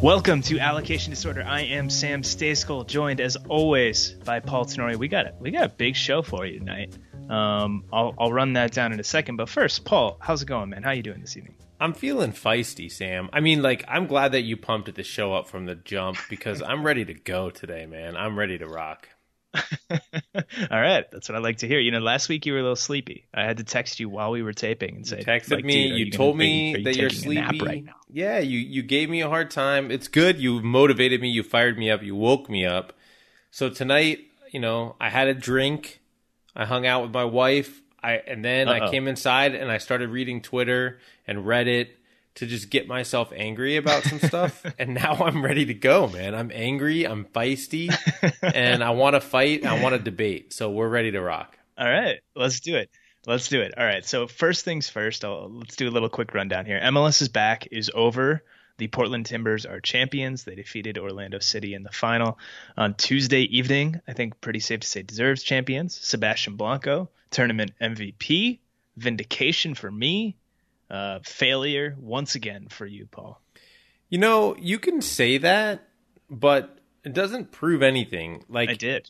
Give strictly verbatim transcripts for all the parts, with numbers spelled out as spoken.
Welcome to Allocation Disorder. I am Sam Stejskal, joined as always by Paul Tenorio. We got it. We got a big show for you tonight. Um, I'll, I'll run that down in a second. But first, Paul, how's it going, man? How you doing this evening? I'm feeling feisty, Sam. I mean, like, I'm glad that you pumped the show up from the jump because I'm ready to go today, man. I'm ready to rock. All right, that's what I like to hear. You know, last week you were a little sleepy. I had to text you while we were taping and say, you texted like, me, dude, you, you told gonna, me are you that you're taking a nap sleepy. right now? Yeah, you you gave me a hard time. It's good. You motivated me. You fired me up. You woke me up. So tonight, you know, I had a drink. I hung out with my wife. I and then Uh-oh. I came inside and I started reading Twitter and Reddit to just get myself angry about some stuff. And now I'm ready to go, man. I'm angry. I'm feisty. And I want to fight. I want to debate. So we're ready to rock. All right. Let's do it. Let's do it. All right. So first things first, I'll, let's do a little quick rundown here. M L S's back is over. The Portland Timbers are champions. They defeated Orlando City in the final on Tuesday evening. I think pretty safe to say deserves champions. Sebastian Blanco, tournament M V P. Vindication for me. Uh, failure once again for you, Paul. You know, you can say that, but it doesn't prove anything. Like I did.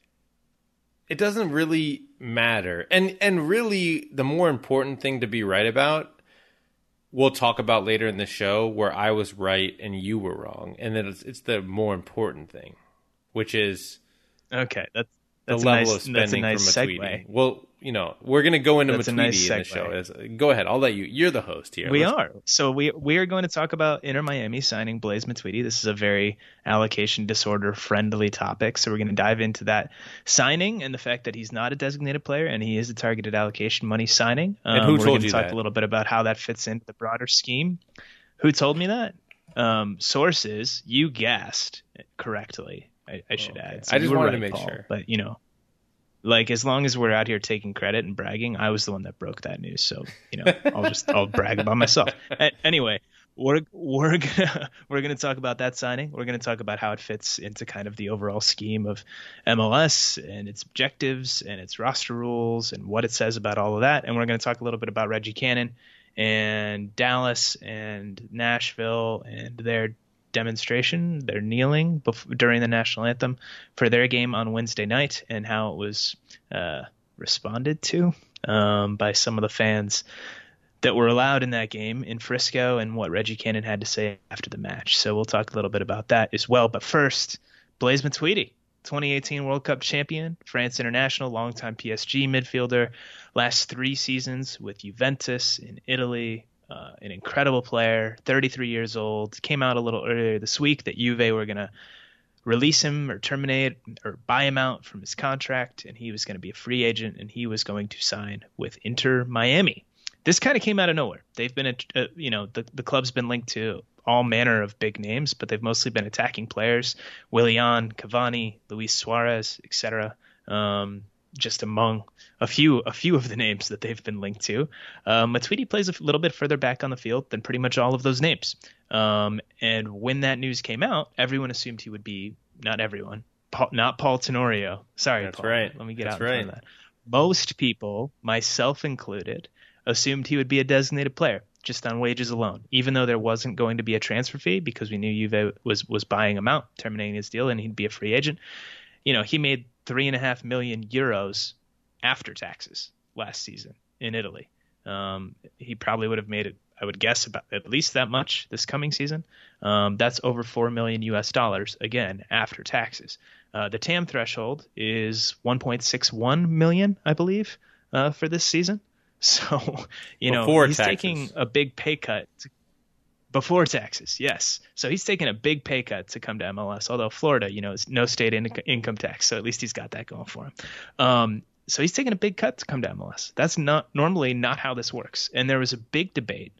It doesn't really matter. And and really, the more important thing to be right about, we'll talk about later in the show, where I was right and you were wrong. And then it's, it's the more important thing, which is okay. That's the that's level nice, of spending nice from Matuidi. Well, you know, we're going to go into that's Matuidi nice in the show. Go ahead. I'll let you. You're the host here. We Let's... are. So we we are going to talk about Inter Miami signing Blaise Matuidi. This is a very allocation disorder friendly topic. So we're going to dive into that signing and the fact that he's not a designated player and he is a targeted allocation money signing. Um, and who we're told going you to talk that? a little bit about how that fits into the broader scheme. Who told me that? Um, sources. You guessed correctly. I, I should oh, okay. add. So I just you were wanted right, to make Paul, sure. But you know. Like, as long as we're out here taking credit and bragging, I was the one that broke that news. So, you know, I'll just I'll brag about myself. A- anyway, we're we're gonna we're gonna talk about that signing. We're gonna talk about how it fits into kind of the overall scheme of M L S and its objectives and its roster rules and what it says about all of that. And we're gonna talk a little bit about Reggie Cannon and Dallas and Nashville and their demonstration, their kneeling before, during the national anthem for their game on Wednesday night, and how it was uh, responded to um, by some of the fans that were allowed in that game in Frisco, and what Reggie Cannon had to say after the match. So we'll talk a little bit about that as well. But first, Blaise Matuidi, twenty eighteen World Cup champion, France international, longtime P S G midfielder, last three seasons with Juventus in Italy. Uh, an incredible player, thirty-three years old, came out a little earlier this week that Juve were going to release him or terminate or buy him out from his contract, and he was going to be a free agent, and he was going to sign with Inter Miami. This kind of came out of nowhere. They've been, uh, you know, the, the club's been linked to all manner of big names, but they've mostly been attacking players, Willian, Cavani, Luis Suarez, et cetera, um, just among a few a few of the names that they've been linked to. Um, Matuidi plays a little bit further back on the field than pretty much all of those names. Um, and when that news came out, everyone assumed he would be, not everyone, Paul, not Paul Tenorio. Sorry, That's Paul. right. Let me get That's out in right. front of that. Most people, myself included, assumed he would be a designated player just on wages alone, even though there wasn't going to be a transfer fee because we knew Juve was, was buying him out, terminating his deal, and he'd be a free agent. You know, he made three and a half million euros after taxes last season in Italy. Um, he probably would have made it, I would guess, about at least that much this coming season. Um, that's over four million U S dollars, again, after taxes. Uh, the T A M threshold is one point six one million, I believe, uh, for this season. So, you Before know, he's taxes. taking a big pay cut to, before taxes. Yes. So he's taking a big pay cut to come to M L S, although Florida, you know, is no state in- income tax. So at least he's got that going for him. Um, So he's taking a big cut to come to M L S. That's not normally not how this works. And there was a big debate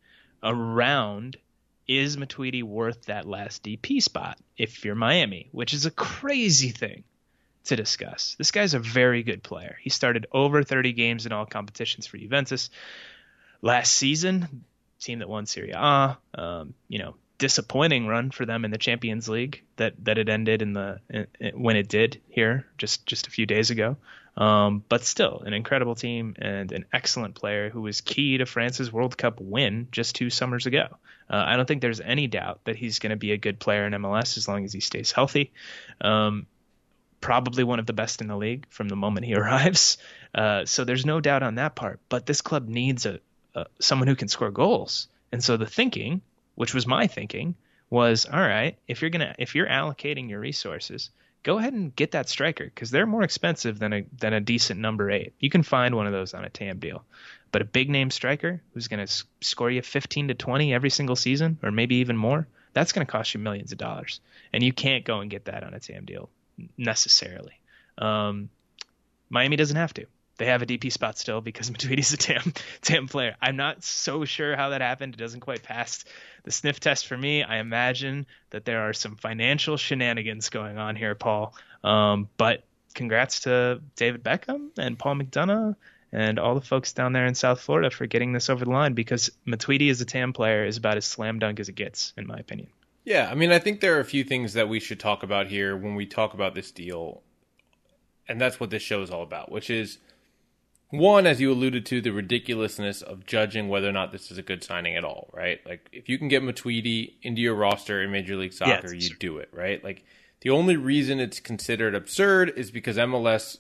around, is Matuidi worth that last D P spot if you're Miami, which is a crazy thing to discuss. This guy's a very good player. He started over thirty games in all competitions for Juventus last season, team that won Serie A. Um, you know, disappointing run for them in the Champions League that that it ended in the in, in, when it did here just just a few days ago. Um, but still, an incredible team and an excellent player who was key to France's World Cup win just two summers ago. Uh, I don't think there's any doubt that he's going to be a good player in M L S as long as he stays healthy. Um, probably one of the best in the league from the moment he arrives. Uh, so there's no doubt on that part. But this club needs a, a someone who can score goals. And so the thinking, which was my thinking, was, all right, if you're gonna if you're allocating your resources, go ahead and get that striker, because they're more expensive than a than a decent number eight. You can find one of those on a T A M deal. But a big name striker who's going to score you fifteen to twenty every single season, or maybe even more, that's going to cost you millions of dollars. And you can't go and get that on a T A M deal necessarily. Um, Miami doesn't have to. They have a D P spot still because Matuidi's a T A M, T A M player. I'm not so sure how that happened. It doesn't quite pass the sniff test for me. I imagine that there are some financial shenanigans going on here, Paul. Um, but congrats to David Beckham and Paul McDonough and all the folks down there in South Florida for getting this over the line, because Matuidi as a T A M player is about as slam dunk as it gets, in my opinion. Yeah, I mean, I think there are a few things that we should talk about here when we talk about this deal, and that's what this show is all about, which is, one, as you alluded to, the ridiculousness of judging whether or not this is a good signing at all, right? Like, if you can get Matuidi into your roster in Major League Soccer, yeah, you do it, right? Like, the only reason it's considered absurd is because M L S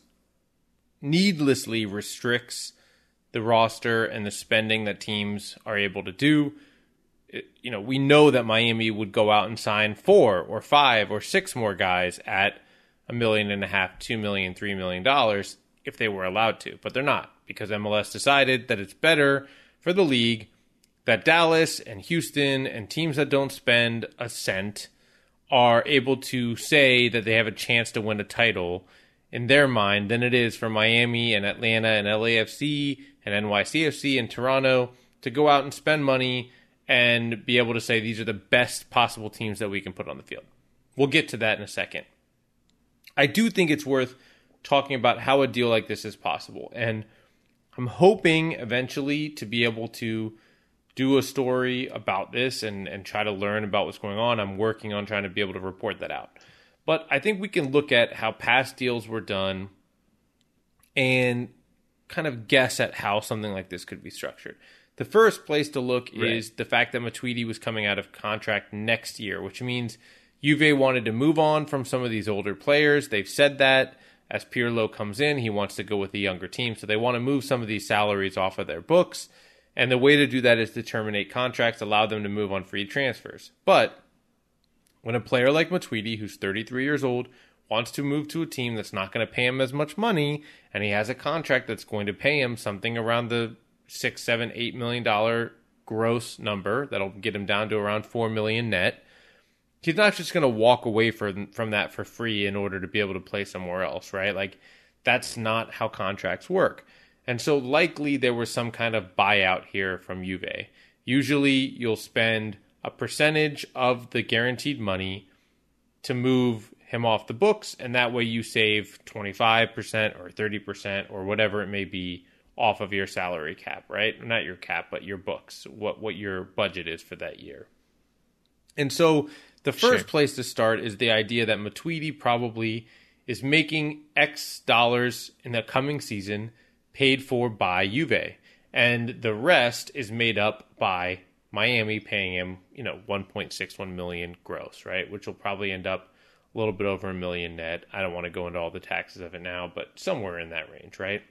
needlessly restricts the roster and the spending that teams are able to do. It, you know, we know that Miami would go out and sign four or five or six more guys at a million and a half, two million, three million dollars if they were allowed to, but they're not, because M L S decided that it's better for the league that Dallas and Houston and teams that don't spend a cent are able to say that they have a chance to win a title in their mind than it is for Miami and Atlanta and L A F C and N Y C F C and Toronto to go out and spend money and be able to say these are the best possible teams that we can put on the field. We'll get to that in a second. I do think it's worth talking about how a deal like this is possible. And I'm hoping eventually to be able to do a story about this and, and try to learn about what's going on. I'm working on trying to be able to report that out. But I think we can look at how past deals were done and kind of guess at how something like this could be structured. The first place to look right. is the fact that Matuidi was coming out of contract next year, which means Juve wanted to move on from some of these older players. They've said that. As Pirlo comes in, he wants to go with a younger team, so they want to move some of these salaries off of their books, and the way to do that is to terminate contracts, allow them to move on free transfers. But when a player like Matuidi, who's thirty-three years old, wants to move to a team that's not going to pay him as much money, and he has a contract that's going to pay him something around the six, seven, eight million dollar gross number that'll get him down to around four million net. He's not just going to walk away from from that for free in order to be able to play somewhere else, right? Like, that's not how contracts work. And so likely there was some kind of buyout here from Juve. Usually you'll spend a percentage of the guaranteed money to move him off the books, and that way you save twenty-five percent or thirty percent or whatever it may be off of your salary cap, right? Not your cap, but your books, what, what your budget is for that year. And so the first sure. place to start is the idea that Matuidi probably is making X dollars in the coming season paid for by Juve. And the rest is made up by Miami paying him, you know, one point six one million gross, right? Which will probably end up a little bit over a million net. I don't want to go into all the taxes of it now, but somewhere in that range, right?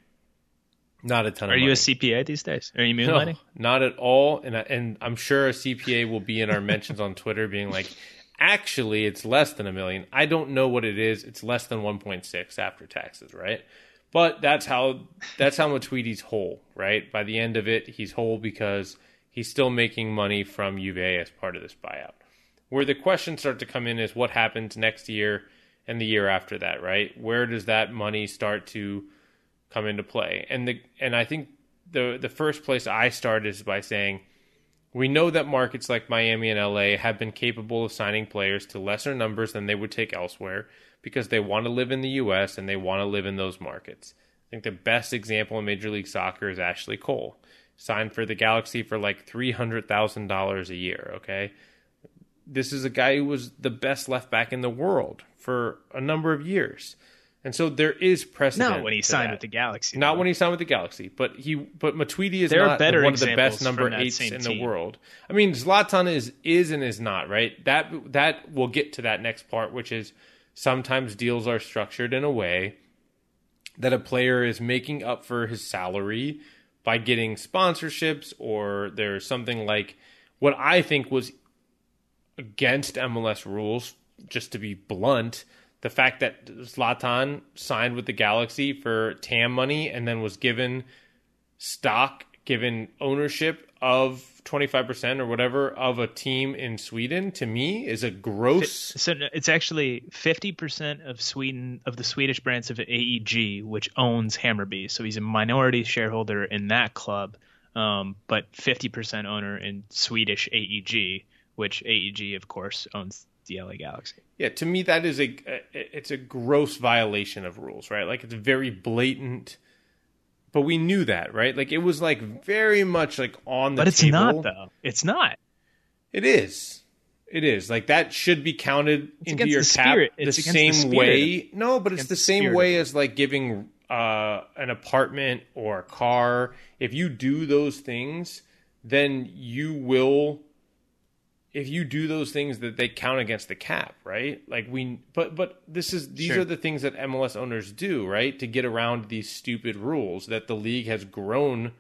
Not a ton of Are money. you a C P A these days? Are you moonlighting? No, not at all. And, I, and I'm sure a C P A will be in our mentions on Twitter being like, actually, it's less than a million. I don't know what it is. It's less than one point six after taxes, right? But that's how that's how Matuidi's whole, right? By the end of it, he's whole because he's still making money from Juve as part of this buyout. Where the questions start to come in is what happens next year and the year after that, right? Where does that money start to come into play? And the and I think the the first place I start is by saying, we know that markets like Miami and L A have been capable of signing players to lesser numbers than they would take elsewhere because they want to live in the U S and they want to live in those markets. I think the best example in Major League Soccer is Ashley Cole, signed for the Galaxy for like three hundred thousand dollars a year, okay? this is a guy who was the best left back in the world for a number of years. And so there is precedent. Not when he signed that. with the Galaxy. Not though. when he signed with the Galaxy, but he but Matuidi is there not better one of the best number eights in team. the world. I mean, Zlatan is is and is not, right? That that we'll get to that next part, which is sometimes deals are structured in a way that a player is making up for his salary by getting sponsorships, or there's something like what I think was against M L S rules, just to be blunt. The fact that Zlatan signed with the Galaxy for T A M money and then was given stock, given ownership of twenty-five percent or whatever of a team in Sweden, to me is a gross. So it's actually fifty percent of Sweden, of the Swedish branch of A E G, which owns Hammarby. So he's a minority shareholder in that club, um, but fifty percent owner in Swedish A E G, which A E G, of course, owns the L A Galaxy. Yeah, to me that is a it's a gross violation of rules, right? Like it's very blatant. But we knew that, right? Like it was like very much like on the table. But it's table. not though. It's not. It is. It is. Like that should be counted it's into your the cap it's the same the way. No, but it's the same the way as like giving uh, an apartment or a car. If you do those things, then you will if you do those things that they count against the cap, right? Like we, but but this is these sure. are the things that M L S owners do, right, to get around these stupid rules that the league has grown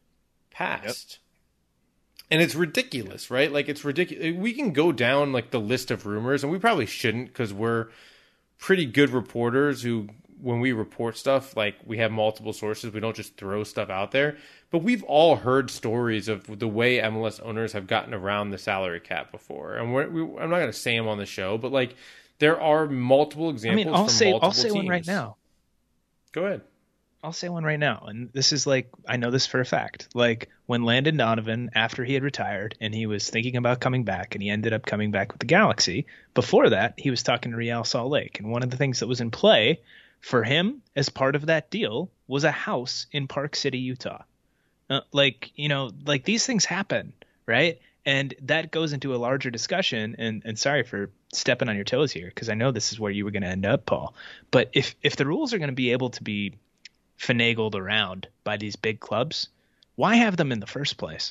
past. Yep. And it's ridiculous, right? Like it's ridiculous. We can go down like the list of rumors, and we probably shouldn't because we're pretty good reporters who, when we report stuff, like we have multiple sources. We don't just throw stuff out there. But we've all heard stories of the way M L S owners have gotten around the salary cap before. And we're, we, I'm not going to say them on the show, but like there are multiple examples. I mean, I'll from say multiple I'll say teams. one right now. Go ahead. I'll say one right now, and this is like I know this for a fact. Like when Landon Donovan, after he had retired and he was thinking about coming back, and he ended up coming back with the Galaxy. Before that, he was talking to Real Salt Lake, and one of the things that was in play for him as part of that deal was a house in Park City, Utah. Uh, like, you know, like these things happen, right? And that goes into a larger discussion. And, and sorry for stepping on your toes here, because I know this is where you were going to end up, Paul. But if, if the rules are going to be able to be finagled around by these big clubs, why have them in the first place?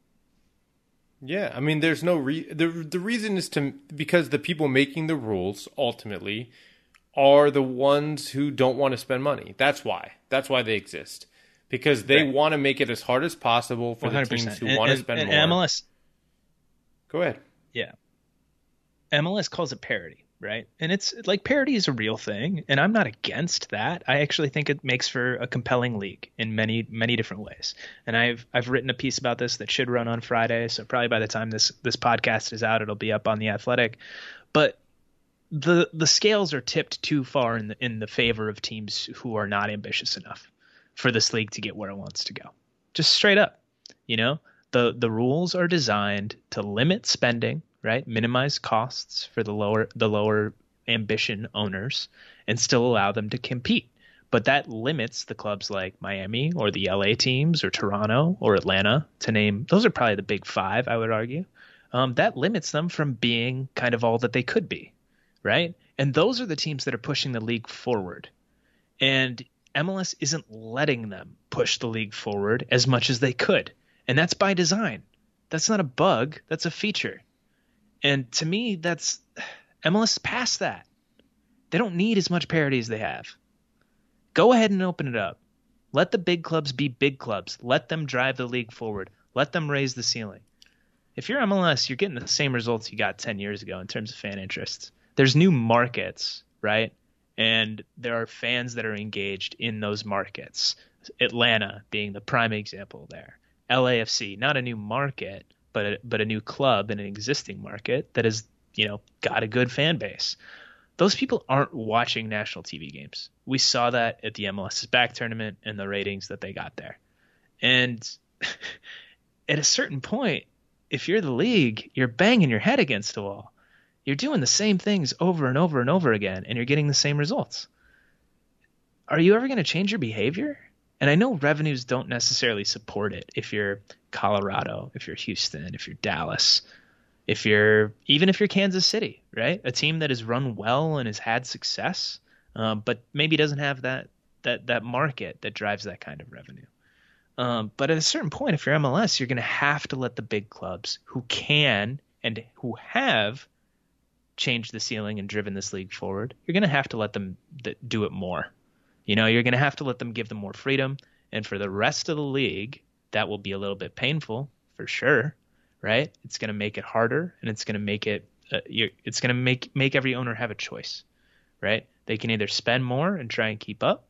Yeah, I mean, there's no re- the the reason is to because the people making the rules ultimately are the ones who don't want to spend money. That's why. That's why they exist. Because they right. want to make it as hard as possible for one hundred percent. the teams who and, want and, to spend and more. M L S. Go ahead. Yeah. M L S calls it parity, right? And it's like parity is a real thing, and I'm not against that. I actually think it makes for a compelling league in many, many different ways. And I've I've written a piece about this that should run on Friday, so probably by the time this this podcast is out, it'll be up on The Athletic. But the the scales are tipped too far in the in the favor of teams who are not ambitious enough for this league to get where it wants to go. Just straight up, you know, the the rules are designed to limit spending, right? Minimize costs for the lower the lower ambition owners and still allow them to compete. But that limits the clubs like Miami or the L A teams or Toronto or Atlanta, to name. Those are probably the big five, I would argue. Um, that limits them from being kind of all that they could be, right? And those are the teams that are pushing the league forward. And M L S isn't letting them push the league forward as much as they could. And that's by design. That's not a bug. That's a feature. And to me, that's M L S is past that. They don't need as much parity as they have. Go ahead and open it up. Let the big clubs be big clubs. Let them drive the league forward. Let them raise the ceiling. If you're M L S, you're getting the same results you got ten years ago in terms of fan interest. There's new markets, right? And there are fans that are engaged in those markets. Atlanta being the prime example there. L A F C, not a new market, but a, but a new club in an existing market that has, you know, got a good fan base. Those people aren't watching national T V games. We saw that at the M L S's back tournament and the ratings that they got there. And at a certain point, if you're the league, you're banging your head against the wall. You're doing the same things over and over and over again, and you're getting the same results. Are you ever going to change your behavior? And I know revenues don't necessarily support it if you're Colorado, if you're Houston, if you're Dallas. If you're even if you're Kansas City, right, a team that has run well and has had success, um, but maybe doesn't have that that that market that drives that kind of revenue. Um, but at a certain point, if you're M L S, you're going to have to let the big clubs who can and who have changed the ceiling and driven this league forward, you're going to have to let them th- do it more. You know, you're going to have to let them give them more freedom. And for the rest of the league, that will be a little bit painful for sure, right? It's going to make it harder, and it's going to make it uh, you're, it's going to make make every owner have a choice, right? They can either spend more and try and keep up,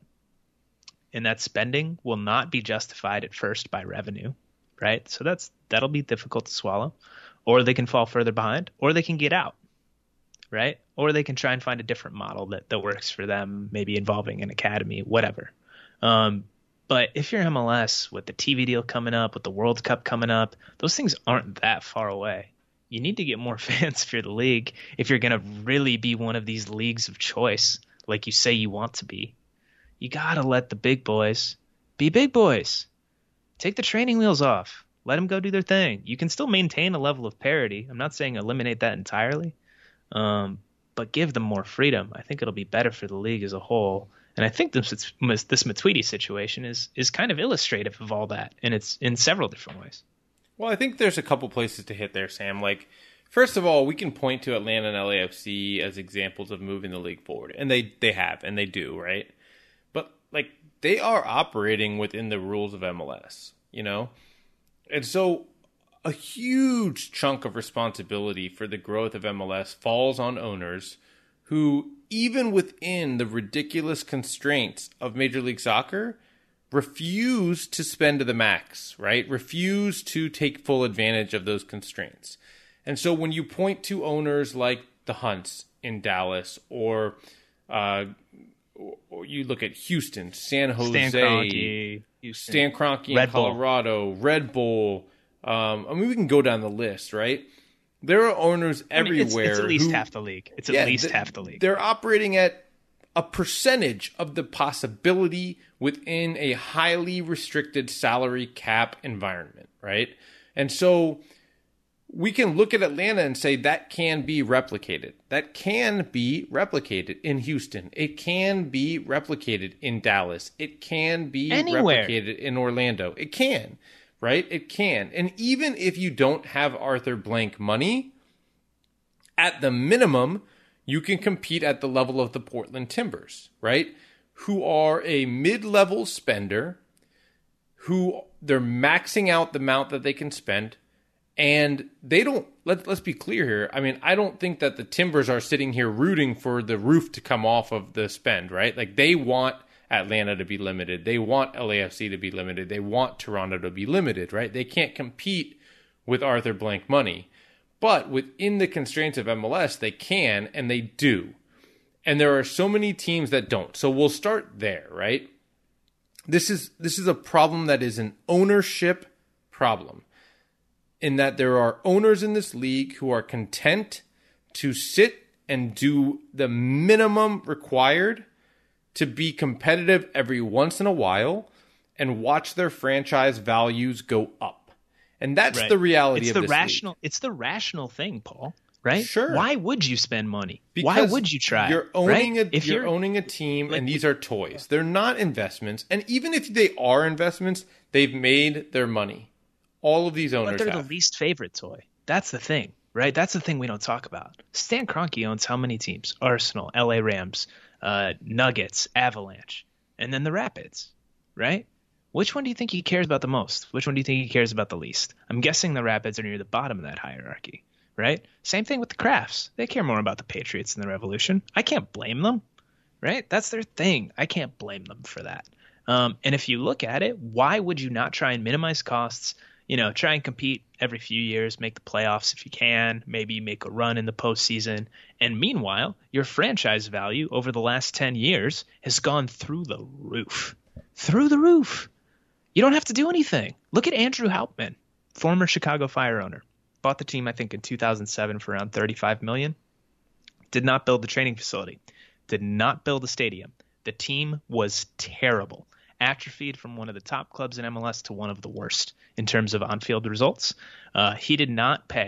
and that spending will not be justified at first by revenue, right? So that's that'll be difficult to swallow. Or they can fall further behind, or they can get out, right? Or they can try and find a different model that, that works for them, maybe involving an academy, whatever. Um, but if you're M L S with the T V deal coming up, with the World Cup coming up, those things aren't that far away. You need to get more fans for the league if you're going to really be one of these leagues of choice, like you say you want to be. You got to let the big boys be big boys. Take the training wheels off. Let them go do their thing. You can still maintain a level of parity. I'm not saying eliminate that entirely, um, but give them more freedom. I think it'll be better for the league as a whole. And I think this this Matuidi situation is is kind of illustrative of all that, and it's in several different ways. Well, I think there's a couple places to hit there, Sam. Like, first of all, we can point to Atlanta and L A F C as examples of moving the league forward, and they they have, and they do, right? But like, they are operating within the rules of M L S, you know? And so a huge chunk of responsibility for the growth of M L S falls on owners who, even within the ridiculous constraints of Major League Soccer, refuse to spend to the max, right? Refuse to take full advantage of those constraints. And so when you point to owners like the Hunts in Dallas, or, uh, or you look at Houston, San Jose, Stan Kroenke, Houston, Stan Kroenke in Red Bull. Colorado, Red Bull. Um, I mean, we can go down the list, right? There are owners I mean, everywhere. It's, it's at least who, half the league. It's at yeah, least th- half the league. They're operating at a percentage of the possibility within a highly restricted salary cap environment, right? And so we can look at Atlanta and say that can be replicated. That can be replicated in Houston. It can be replicated in Dallas. It can be Anywhere. replicated in Orlando. It can, right? It can. And even if you don't have Arthur Blank money, at the minimum, you can compete at the level of the Portland Timbers, right? Who are a mid-level spender, who they're maxing out the amount that they can spend, and they don't, let, let's be clear here. I mean, I don't think that the Timbers are sitting here rooting for the roof to come off of the spend, right? Like, they want Atlanta to be limited. They want L A F C to be limited. They want Toronto to be limited, right? They can't compete with Arthur Blank money. But within the constraints of M L S, they can, and they do. And there are so many teams that don't. So we'll start there, right? This is this is a problem that is an ownership problem, in that there are owners in this league who are content to sit and do the minimum required to be competitive every once in a while and watch their franchise values go up. And that's right. the reality it's of the this rational. league. It's the rational thing, Paul. Right? Sure. Why would you spend money? Because Why would you try? You're owning right? a if you're, you're owning a team, like, and these are toys. They're not investments. And even if they are investments, they've made their money. All of these owners but they're have. the least favorite toy. That's the thing, right? That's the thing we don't talk about. Stan Kroenke owns how many teams? Arsenal, L A Rams, uh, Nuggets, Avalanche, and then the Rapids, right? Which one do you think he cares about the most? Which one do you think he cares about the least? I'm guessing the Rapids are near the bottom of that hierarchy, right? Same thing with the Crafts. They care more about the Patriots than the Revolution. I can't blame them, right? That's their thing. I can't blame them for that. Um, and if you look at it, why would you not try and minimize costs? You know, try and compete every few years, make the playoffs if you can, maybe make a run in the postseason. And meanwhile, your franchise value over the last ten years has gone through the roof. Through the roof. You don't have to do anything. Look at Andrew Hauptman, former Chicago Fire owner. Bought the team, I think, in two thousand seven for around thirty-five million dollars. Did not build the training facility. Did not build a stadium. The team was terrible. Atrophied from one of the top clubs in M L S to one of the worst in terms of on-field results. Uh, he did not pay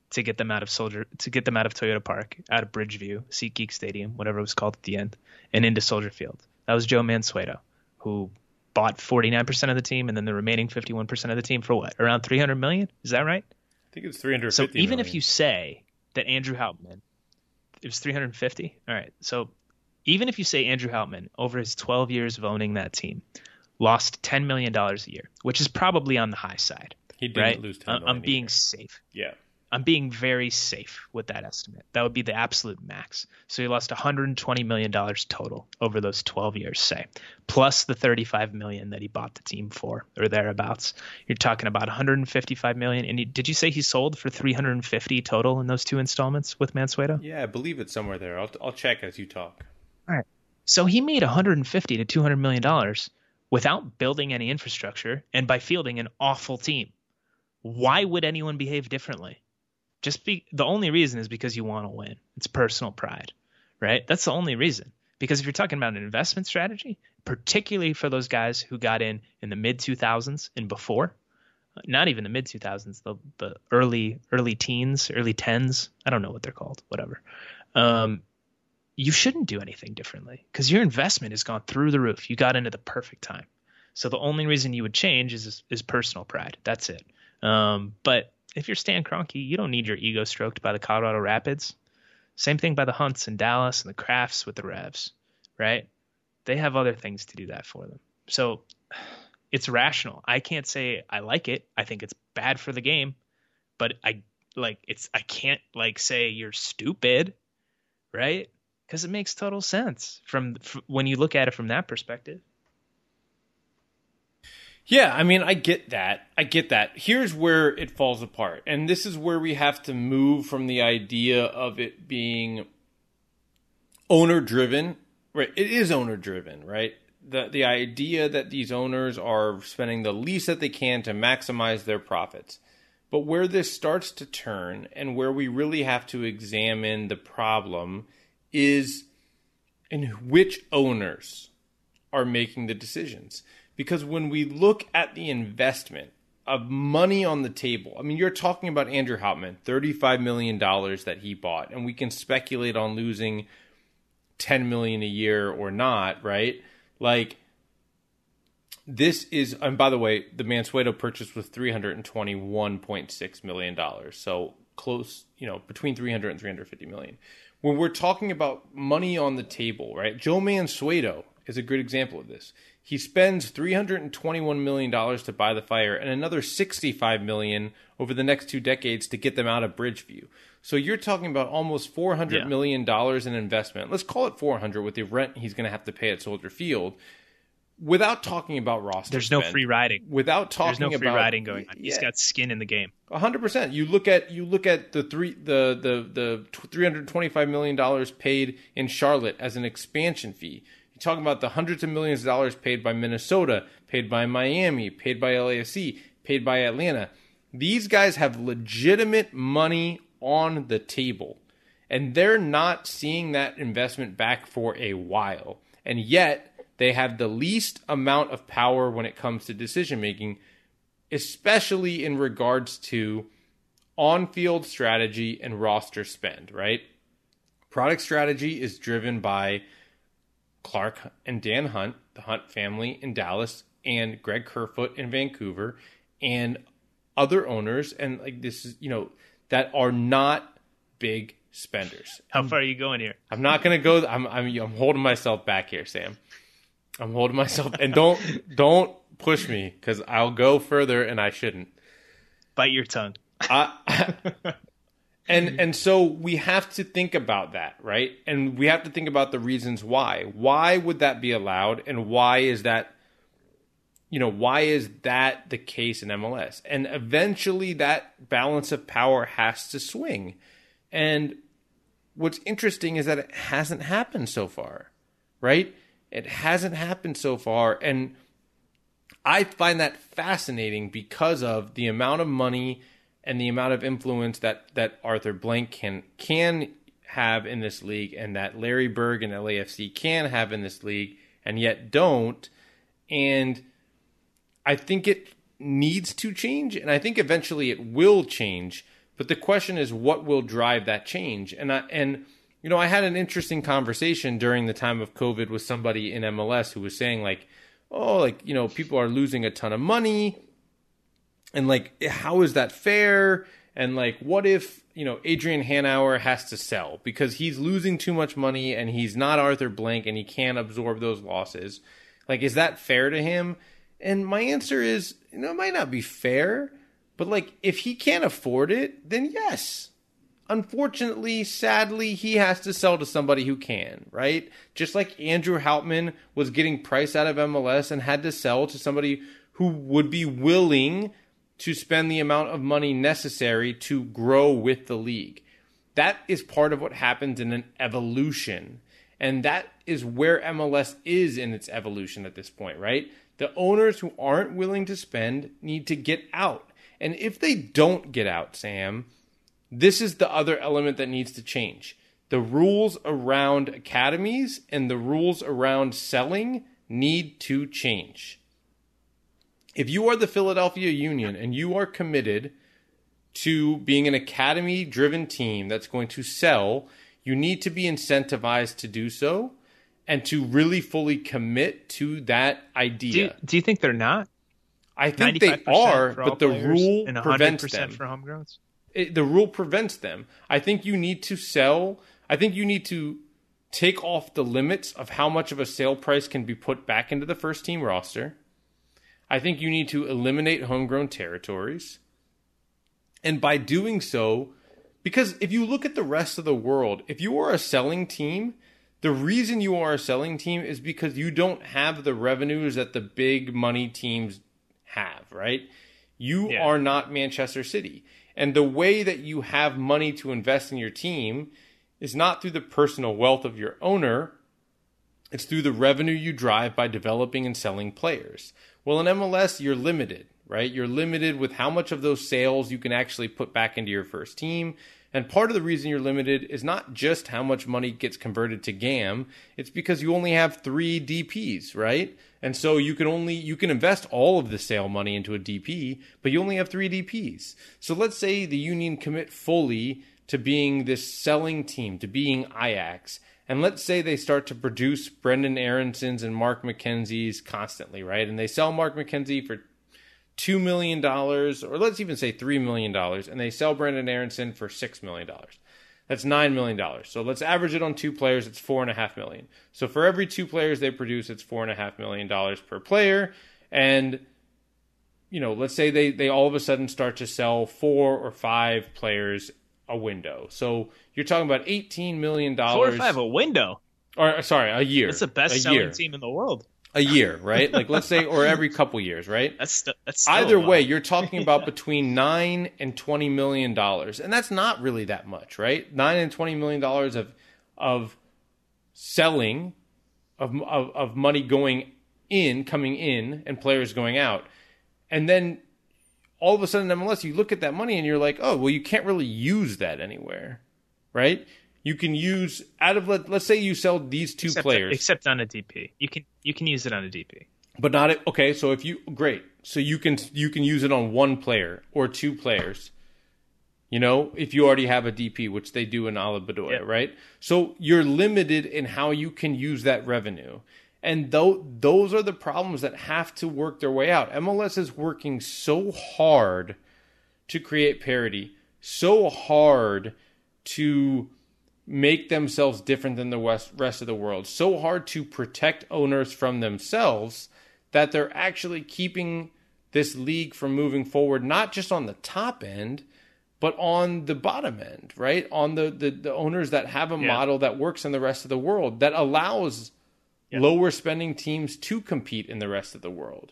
to get them out of Soldier, to get them out of Toyota Park, out of Bridgeview, SeatGeek Stadium, whatever it was called at the end, and into Soldier Field. That was Joe Mansueto, who bought forty-nine percent of the team and then the remaining fifty-one percent of the team for what? Around three hundred million? Is that right? I think it's three hundred fifty So even million. if you say that Andrew Hauptman, it was three hundred fifty? All right. So even if you say Andrew Hauptman, over his twelve years of owning that team, lost ten million dollars a year, which is probably on the high side. He didn't right? lose ten million I'm being either. safe. Yeah. I'm being very safe with that estimate. That would be the absolute max. So he lost one hundred twenty million dollars total over those twelve years, say, plus the thirty-five million dollars that he bought the team for or thereabouts. You're talking about one hundred fifty-five million dollars. And he, did you say he sold for three hundred fifty total in those two installments with Mansueto? Yeah, I believe it's somewhere there. I'll I'll check as you talk. All right. So he made one hundred fifty to two hundred million dollars without building any infrastructure and by fielding an awful team. Why would anyone behave differently? Just be the only reason is because you want to win. It's personal pride, right? That's the only reason. Because if you're talking about an investment strategy, particularly for those guys who got in in the mid two thousands and before, not even the mid two thousands, the the early early teens, early tens, I don't know what they're called, whatever. Um, you shouldn't do anything differently because your investment has gone through the roof. You got into the perfect time. So the only reason you would change is is personal pride. That's it. Um, but if you're Stan Kroenke, you don't need your ego stroked by the Colorado Rapids. Same thing by the Hunts in Dallas and the Crafts with the Revs, right? They have other things to do that for them. So it's rational. I can't say I like it. I think it's bad for the game, but I like it's. I can't like say you're stupid, right? Because it makes total sense from, from when you look at it from that perspective. Yeah, I mean, I get that. I get that. Here's where it falls apart. And this is where we have to move from the idea of it being owner-driven. Right, it is owner-driven, right? The the idea that these owners are spending the least that they can to maximize their profits. But where this starts to turn and where we really have to examine the problem is in which owners are making the decisions. Because when we look at the investment of money on the table, I mean, you're talking about Andrew Hauptman, thirty-five million dollars that he bought, and we can speculate on losing ten million dollars a year or not, right? Like, this is, and by the way, the Mansueto purchase was three hundred twenty-one point six million dollars. So close, you know, between three hundred and three hundred fifty million. When we're talking about money on the table, right? Joe Mansueto is a good example of this. He spends three hundred twenty-one million dollars to buy the Fire and another sixty-five million dollars over the next two decades to get them out of Bridgeview. So you're talking about almost four hundred yeah. million dollars in investment. Let's call it four hundred with the rent he's going to have to pay at Soldier Field. Without talking about roster There's spend, no free riding. Without talking There's no free about, riding going on. Yeah. He's got skin in the game. A hundred percent. You look at you look at the three the the the three hundred twenty five million dollars paid in Charlotte as an expansion fee. You're talking about the hundreds of millions of dollars paid by Minnesota, paid by Miami, paid by L A F C, paid by Atlanta. These guys have legitimate money on the table, and they're not seeing that investment back for a while. And yet they have the least amount of power when it comes to decision making, especially in regards to on-field strategy and roster spend, right? Product strategy is driven by Clark and Dan Hunt, the Hunt family in Dallas, and Greg Kerfoot in Vancouver, and other owners, and like this is, you know, that are not big spenders. How far are you going here? I'm not going to go. I'm, I'm I'm holding myself back here, Sam. I'm holding myself, and don't don't push me because I'll go further and I shouldn't. Bite your tongue. I, and and so we have to think about that, right? And we have to think about the reasons why. Why would that be allowed, and why is that? You know, why is that the case in M L S? And eventually, that balance of power has to swing. And what's interesting is that it hasn't happened so far, right? It hasn't happened so far. And I find that fascinating because of the amount of money and the amount of influence that, that Arthur Blank can can have in this league, and that Larry Berg and L A F C can have in this league, and yet don't. And I think it needs to change, and I think eventually it will change. But the question is, what will drive that change? And I, and you know, I had an interesting conversation during the time of COVID with somebody in M L S who was saying like, oh, like, you know, people are losing a ton of money. And like, how is that fair? And like, what if, you know, Adrian Hanauer has to sell because he's losing too much money and he's not Arthur Blank and he can't absorb those losses? Like, is that fair to him? And my answer is, you know, it might not be fair, but like, if he can't afford it, then yes. Unfortunately, sadly, he has to sell to somebody who can, right? Just like Andrew Houtman was getting price out of M L S and had to sell to somebody who would be willing to spend the amount of money necessary to grow with the league. That is part of what happens in an evolution. And that is where M L S is in its evolution at this point, right? The owners who aren't willing to spend need to get out. And if they don't get out, Sam, this is the other element that needs to change. The rules around academies and the rules around selling need to change. If you are the Philadelphia Union and you are committed to being an academy-driven team that's going to sell, you need to be incentivized to do so and to really fully commit to that idea. Do you, do you think they're not? I think they are, but the rule and prevents them. For homegrowns? It, the rule prevents them. I think you need to sell. I think you need to take off the limits of how much of a sale price can be put back into the first team roster. I think you need to eliminate homegrown territories. And by doing so, because if you look at the rest of the world, if you are a selling team, the reason you are a selling team is because you don't have the revenues that the big money teams have, right? You yeah. are not Manchester City. And the way that you have money to invest in your team is not through the personal wealth of your owner. It's through the revenue you drive by developing and selling players. Well, in M L S, you're limited, right? You're limited with how much of those sales you can actually put back into your first team. And part of the reason you're limited is not just how much money gets converted to G A M. It's because you only have three D Ps, right? And so you can only, you can invest all of the sale money into a D P, but you only have three D Ps. So let's say the Union commit fully to being this selling team, to being Ajax. And let's say they start to produce Brendan Aaronsons and Mark McKenzie's constantly, right? And they sell Mark McKenzie for two million dollars, or let's even say three million dollars, and they sell Brendan Aronson for six million dollars. That's nine million dollars. So let's average it on two players. It's four point five million dollars. So for every two players they produce, it's four point five million dollars per player. And, you know, let's say they, they all of a sudden start to sell four or five players a window. So you're talking about eighteen million dollars. Four or five a window? Or, sorry, a year. It's the best selling team in the world. A year, right? Like, let's say, or every couple years, right? That's, st- that's still Either way, you're talking about between nine and twenty million dollars, and that's not really that much, right? Nine and twenty million dollars of of selling, of, of of money going in, coming in, and players going out, and then all of a sudden, M L S, you look at that money and you're like, oh, well, you can't really use that anywhere, right? You can use out of let, let's say you sell these two except, players, except on a D P. You can you can use it on a D P, but not it. Okay, so if you great, so you can you can use it on one player or two players. You know, if you already have a D P, which they do in Ala Bedoya, yep. right? So you're limited in how you can use that revenue, and though those are the problems that have to work their way out. M L S is working so hard to create parity, so hard to make themselves different than the west, rest of the world, so hard to protect owners from themselves that they're actually keeping this league from moving forward, not just on the top end, but on the bottom end, right? On the, the, the owners that have a yeah. model that works in the rest of the world, that allows yeah. lower spending teams to compete in the rest of the world.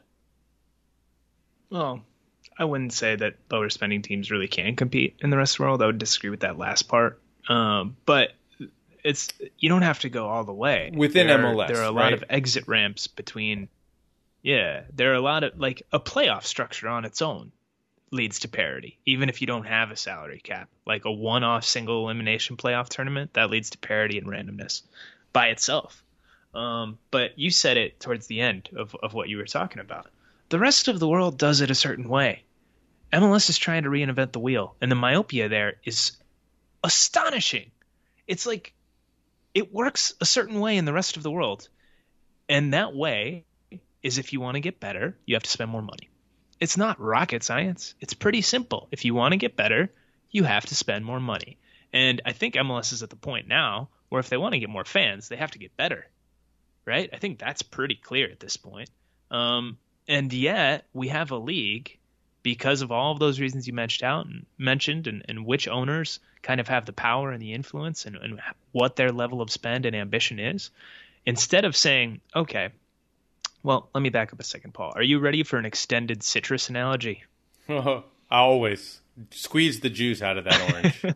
Well, I wouldn't say that lower spending teams really can compete in the rest of the world. I would disagree with that last part. Um, but it's you don't have to go all the way within there, M L S. There are a right? lot of exit ramps between. Yeah, there are a lot of like a playoff structure on its own leads to parity, even if you don't have a salary cap. Like a one-off single elimination playoff tournament that leads to parity and randomness by itself. Um, but you said it towards the end of of what you were talking about. The rest of the world does it a certain way. M L S is trying to reinvent the wheel, and the myopia there is astonishing. It's like it works a certain way in the rest of the world, and that way is if you want to get better, you have to spend more money. It's not rocket science. It's pretty simple. If you want to get better, you have to spend more money. And I think M L S is at the point now where if they want to get more fans, they have to get better, right? I think that's pretty clear at this point. Um, and yet we have a league, because of all of those reasons you mentioned out and mentioned, and, and which owners kind of have the power and the influence and, and what their level of spend and ambition is. Instead of saying, okay, well, let me back up a second, Paul. Are you ready for an extended citrus analogy? I always squeeze the juice out of that orange.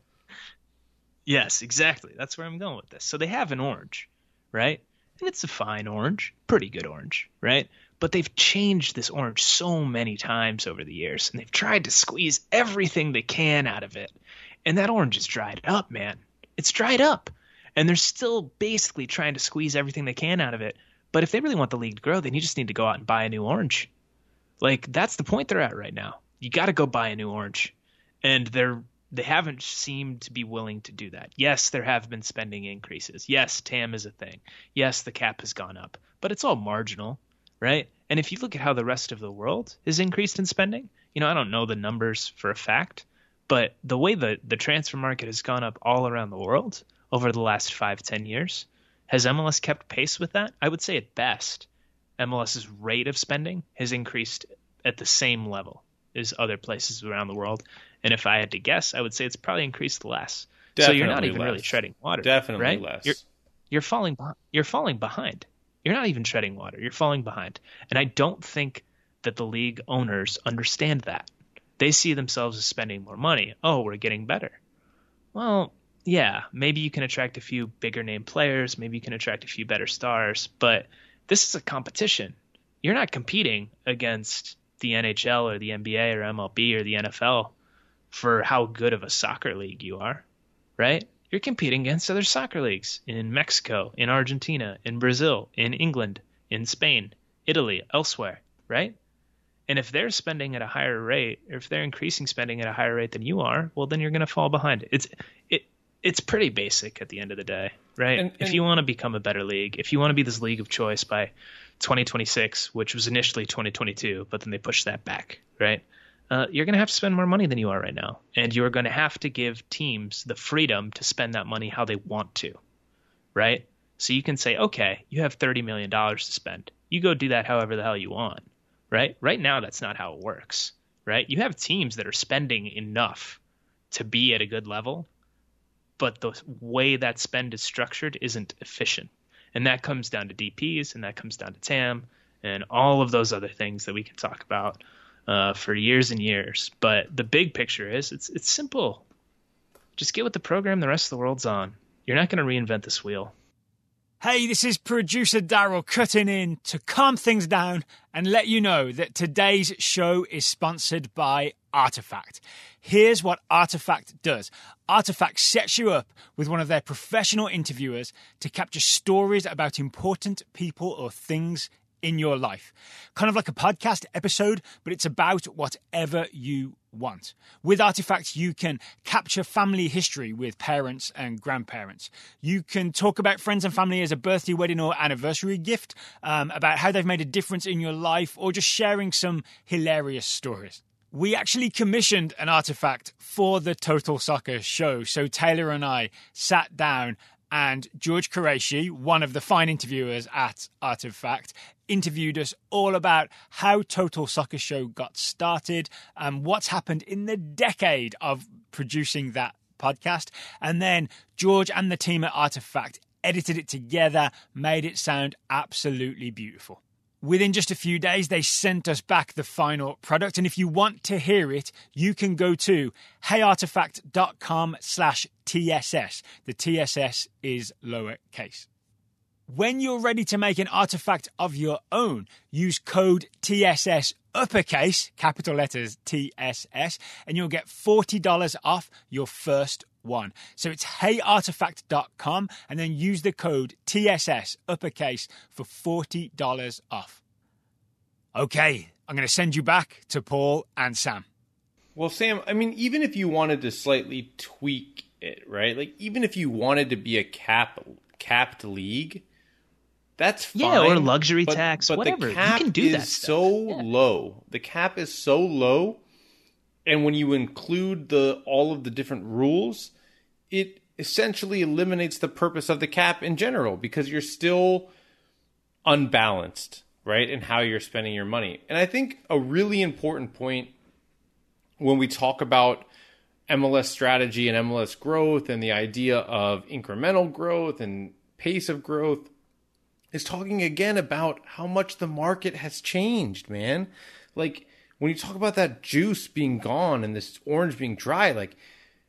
Yes, exactly. That's where I'm going with this. So they have an orange, right? And it's a fine orange, pretty good orange, right? But they've changed this orange so many times over the years, and they've tried to squeeze everything they can out of it. And that orange is dried up, man. It's dried up. And they're still basically trying to squeeze everything they can out of it. But if they really want the league to grow, then you just need to go out and buy a new orange. Like, that's the point they're at right now. You got to go buy a new orange. And they're they haven't seemed to be willing to do that. Yes, there have been spending increases. Yes, T A M is a thing. Yes, the cap has gone up. But it's all marginal, right? And if you look at how the rest of the world has increased in spending, you know, I don't know the numbers for a fact, but the way the, the transfer market has gone up all around the world over the last five, ten years, has M L S kept pace with that? I would say at best, MLS's rate of spending has increased at the same level as other places around the world. And if I had to guess, I would say it's probably increased less. Definitely so you're not even less. really treading water. Definitely right? less. You're, you're falling behind. You're falling behind. You're not even treading water. You're falling behind. And I don't think that the league owners understand that. They see themselves as spending more money. Oh, we're getting better. Well, yeah, maybe you can attract a few bigger name players. Maybe you can attract a few better stars. But this is a competition. You're not competing against the N H L or the N B A or M L B or the N F L for how good of a soccer league you are, right? You're competing against other soccer leagues in Mexico, in Argentina, in Brazil, in England, in Spain, Italy, elsewhere, right? And if they're spending at a higher rate, or if they're increasing spending at a higher rate than you are, well, then you're going to fall behind. It's it it's pretty basic at the end of the day, right? And, and if you want to become a better league, if you want to be this league of choice by twenty twenty-six, which was initially twenty twenty-two, but then they pushed that back, right? Uh, you're going to have to spend more money than you are right now. And you're going to have to give teams the freedom to spend that money how they want to, right? So you can say, okay, you have thirty million dollars to spend. You go do that however the hell you want, right? Right now, that's not how it works, right? You have teams that are spending enough to be at a good level, but the way that spend is structured isn't efficient. And that comes down to D Ps, and that comes down to T A M, and all of those other things that we can talk about uh, for years and years. But the big picture is it's it's simple. Just get with the program the rest of the world's on. You're not going to reinvent this wheel. Hey, this is producer Daryl cutting in to calm things down and let you know that today's show is sponsored by Artifact. Here's what Artifact does. Artifact sets you up with one of their professional interviewers to capture stories about important people or things in your life. Kind of like a podcast episode, but it's about whatever you want. With Artifact, you can capture family history with parents and grandparents. You can talk about friends and family as a birthday, wedding, or anniversary gift, um, about how they've made a difference in your life, or just sharing some hilarious stories. We actually commissioned an Artifact for the Total Soccer show, so Taylor and I sat down and George Qureshi, one of the fine interviewers at Artifact, interviewed us all about how Total Soccer Show got started, and what's happened in the decade of producing that podcast. And then George and the team at Artifact edited it together, made it sound absolutely beautiful. Within just a few days, they sent us back the final product. And if you want to hear it, you can go to heyartifact.com slash TSS. The T S S is lowercase. When you're ready to make an artifact of your own, use code T S S uppercase, capital letters T S S, and you'll get forty dollars off your first one. So it's hey artifact dot com and then use the code T S S uppercase for forty dollars off. Okay, I'm going to send you back to Paul and Sam. Well, Sam, I mean, even if you wanted to slightly tweak it, right? Like, even if you wanted to be a cap capped league, that's fine. Yeah, or luxury but, tax, but whatever. The cap you can do is that stuff. so yeah. low. The cap is so low, and when you include the all of the different rules, it essentially eliminates the purpose of the cap in general because you're still unbalanced, right, in how you're spending your money. And I think a really important point when we talk about M L S strategy and M L S growth and the idea of incremental growth and pace of growth is talking again about how much the market has changed, man. Like, when you talk about that juice being gone and this orange being dry, like,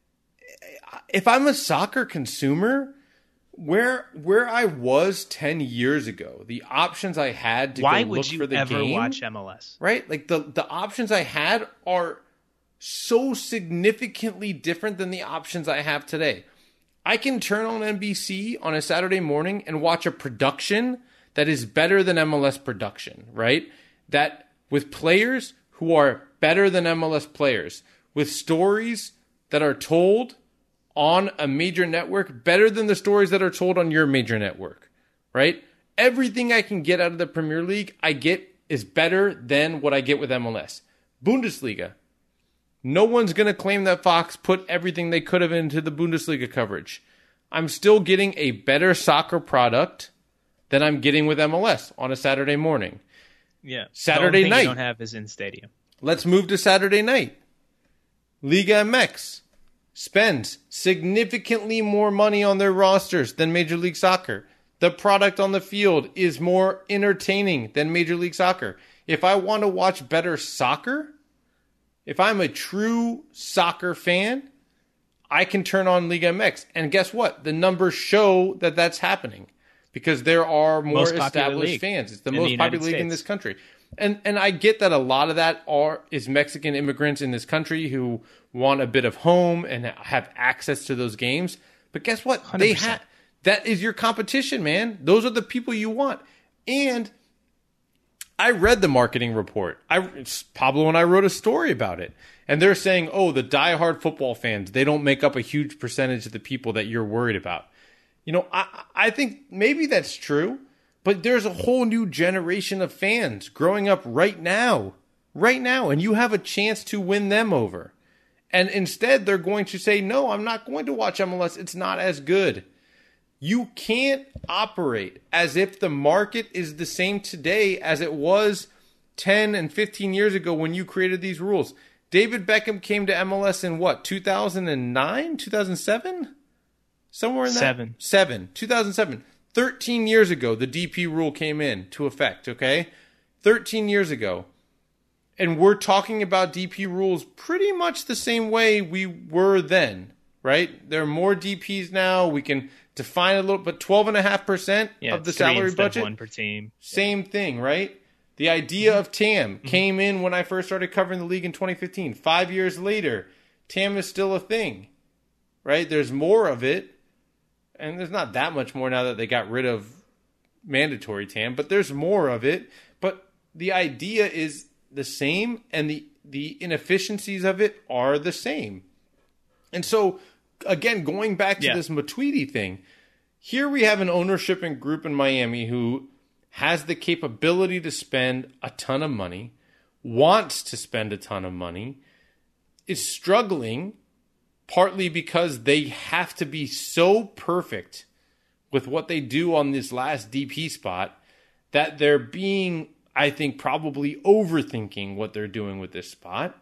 if I'm a soccer consumer, where where I was ten years ago, the options I had to Why go would look you for the ever game, watch M L S? right? Like, the, the options I had are so significantly different than the options I have today. I can turn on N B C on a Saturday morning and watch a production that is better than M L S production, right? That with players who are better than M L S players, with stories that are told on a major network better than the stories that are told on your major network, right? Everything I can get out of the Premier League, I get is better than what I get with M L S. Bundesliga. No one's going to claim that Fox put everything they could have into the Bundesliga coverage. I'm still getting a better soccer product than I'm getting with M L S on a Saturday morning. Yeah. Saturday the only thing night. You don't have is in stadium. Let's move to Saturday night. Liga M X spends significantly more money on their rosters than Major League Soccer. The product on the field is more entertaining than Major League Soccer. If I want to watch better soccer, if I'm a true soccer fan, I can turn on Liga M X. And guess what? The numbers show that that's happening because there are more established league fans. It's the in most the popular league United in this States. country. And and I get that a lot of that are is Mexican immigrants in this country who want a bit of home and have access to those games. But guess what? one hundred They percent. have that is your competition, man. Those are the people you want. And I read the marketing report. I Pablo and I wrote a story about it. And they're saying, oh, the diehard football fans, they don't make up a huge percentage of the people that you're worried about. You know, I, I think maybe that's true, but there's a whole new generation of fans growing up right now, right now, and you have a chance to win them over. And instead, they're going to say, no, I'm not going to watch M L S. It's not as good. You can't operate as if the market is the same today as it was ten and fifteen years ago when you created these rules. David Beckham came to M L S in what, two thousand nine, two thousand seven? Somewhere in that? Seven. Seven. two thousand seven. thirteen years ago, the D P rule came in to effect, okay? thirteen years ago. And we're talking about D P rules pretty much the same way we were then, right? There are more D Ps now. We can define a little, but twelve point five percent Yeah, of the it's three salary instead of budget. one per team. Same thing, right? The idea of T A M came in when I first started covering the league in twenty fifteen. Five years later, T A M is still a thing, right? There's more of it, and there's not that much more now that they got rid of mandatory T A M, but there's more of it. But the idea is the same, and the, the inefficiencies of it are the same. And so, again, going back to Yeah. this Matuidi thing, here we have an ownership and group in Miami who has the capability to spend a ton of money, wants to spend a ton of money, is struggling partly because they have to be so perfect with what they do on this last D P spot that they're being, I think, probably overthinking what they're doing with this spot.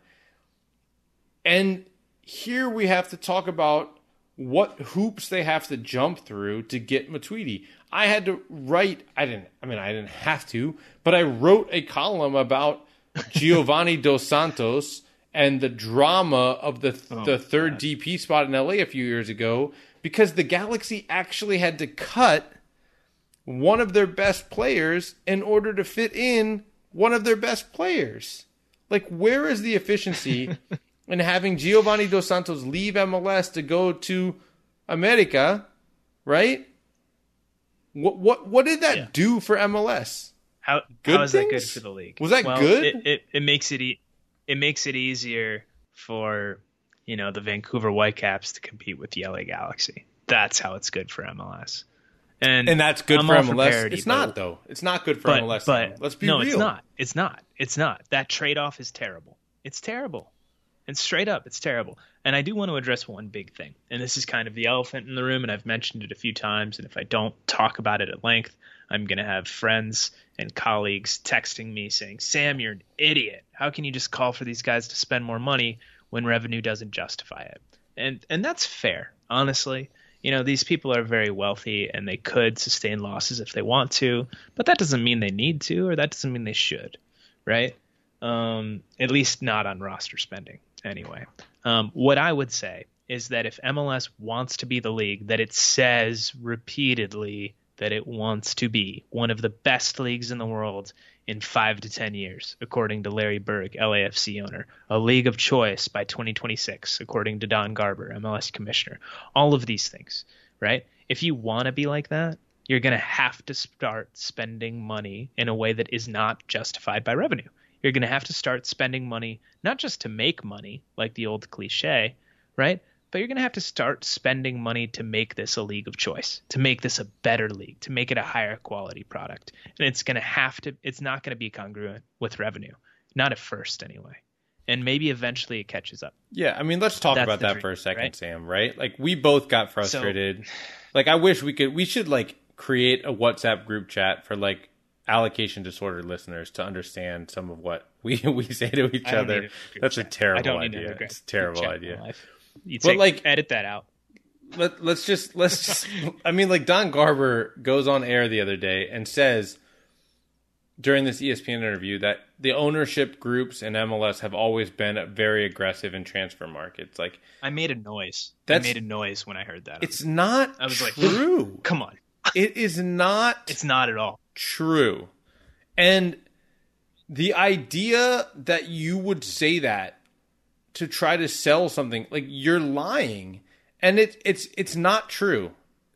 And here we have to talk about what hoops they have to jump through to get Matuidi. I had to write, I didn't, I mean, I didn't have to, but I wrote a column about Giovanni Dos Santos and the drama of the Oh, the third God. D P spot in L A a few years ago, because the Galaxy actually had to cut one of their best players in order to fit in one of their best players. Like, where is the efficiency in having Giovanni Dos Santos leave M L S to go to America, right? What what what did that Yeah. do for M L S? How Good how is that good things? for the league? Was that well, good? It, it it makes it e- it makes it easier for, you know, the Vancouver Whitecaps to compete with the L A Galaxy. That's how it's good for M L S. And and that's good I'm for all M L S. parity, it's but, not though. It's not good for but, M L S. But Let's be no, real. it's not. It's not. It's not. That trade-off is terrible. It's terrible. And straight up, it's terrible. And I do want to address one big thing. And this is kind of the elephant in the room, and I've mentioned it a few times. And if I don't talk about it at length, I'm going to have friends and colleagues texting me saying, Sam, you're an idiot. How can you just call for these guys to spend more money when revenue doesn't justify it? And and that's fair, honestly. You know, these people are very wealthy and they could sustain losses if they want to, but that doesn't mean they need to, or that doesn't mean they should, right? Um, at least not on roster spending anyway. Um, what I would say is that if M L S wants to be the league that it says repeatedly that it wants to be, one of the best leagues in the world in five to ten years, according to Larry Berg, L A F C owner, a league of choice by twenty twenty-six, according to Don Garber, M L S commissioner, all of these things, right? If you want to be like that, you're going to have to start spending money in a way that is not justified by revenue. You're going to have to start spending money, not just to make money, like the old cliche, right? But you're going to have to start spending money to make this a league of choice, to make this a better league, to make it a higher quality product. And it's going to have to, it's not going to be congruent with revenue, not at first anyway. And maybe eventually it catches up. Yeah, I mean, let's talk That's about that dream, for a second, right? Sam, right? Like, we both got frustrated. So, like, I wish we could, we should, like, create a WhatsApp group chat for, like, allocation disorder listeners to understand some of what we we say to each other. That's a terrible I don't idea. Need it's a terrible idea. You but take, like, edit that out. Let, let's just let's just. I mean, like, Don Garber goes on air the other day and says during this E S P N interview that the ownership groups in M L S have always been very aggressive in transfer markets. Like, I made a noise. I made a noise when I heard that. It's not. I was like, true. Come on. It is not. It's not at all true. And the idea that you would say that to try to sell something, like, you're lying. And it, it's it's not true.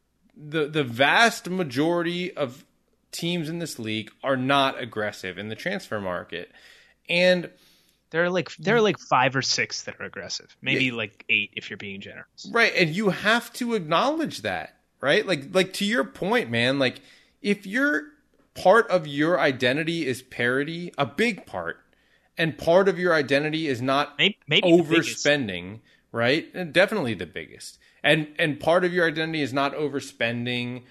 The the vast majority of teams in this league are not aggressive in the transfer market. And there are like there are like five or six that are aggressive. Maybe yeah, like eight if you're being generous. Right, and you have to acknowledge that, right? Like like to your point, man, like, if you're part of your identity is parity, a big part, and part of your identity is not maybe, maybe overspending, right? And definitely the biggest. And and part of your identity is not overspending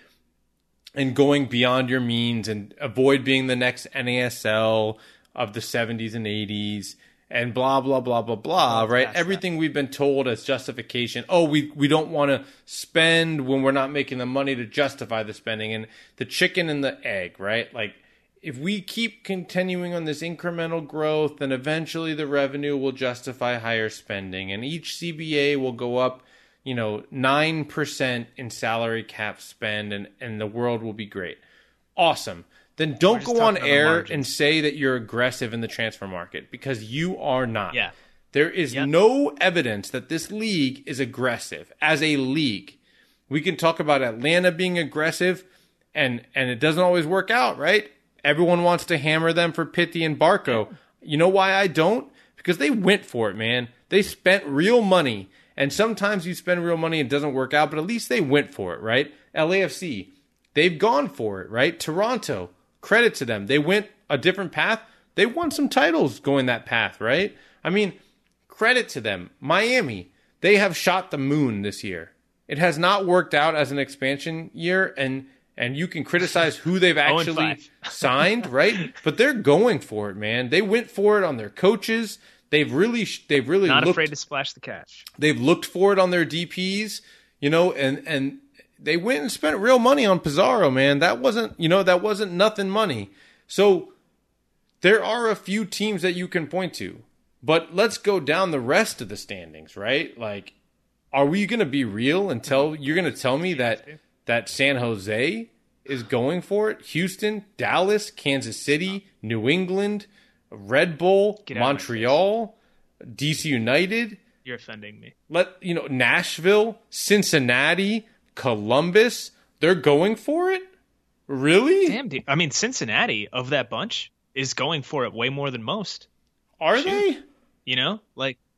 and going beyond your means and avoid being the next N A S L of the seventies and eighties and blah, blah, blah, blah, blah, right? Everything that we've been told as justification. Oh, we, we don't want to spend when we're not making the money to justify the spending. And the chicken and the egg, right? Like, if we keep continuing on this incremental growth, then eventually the revenue will justify higher spending. And each C B A will go up, you know, nine percent in salary cap spend, and, and the world will be great. Awesome. Then don't go on air and say that you're aggressive in the transfer market, because you are not. Yeah. There is yep. no evidence that this league is aggressive as a league. We can talk about Atlanta being aggressive, and, and it doesn't always work out, right? Everyone wants to hammer them for Pitti and Barco. You know why I don't? Because they went for it, man. They spent real money. And sometimes you spend real money and it doesn't work out, but at least they went for it, right? L A F C, they've gone for it, right? Toronto, credit to them. They went a different path. They won some titles going that path, right? I mean, credit to them. Miami, they have shot the moon this year. It has not worked out as an expansion year, and and you can criticize who they've actually signed, right? But they're going for it, man. They went for it on their coaches. They've really, they've really not looked, afraid to splash the cash. They've looked for it on their D Ps, you know, and and they went and spent real money on Pizarro, man. That wasn't, you know, that wasn't nothing money. So there are a few teams that you can point to, but let's go down the rest of the standings, right? Like, are we going to be real and tell you're going to tell me that that San Jose is going for it? Houston, Dallas, Kansas City, New England, Red Bull, Montreal, D C United. You're offending me. Let you know, Nashville, Cincinnati, Columbus, they're going for it? Really? Damn, dude. I mean, Cincinnati, of that bunch, is going for it way more than most. Are Shoot. they? You know? Like,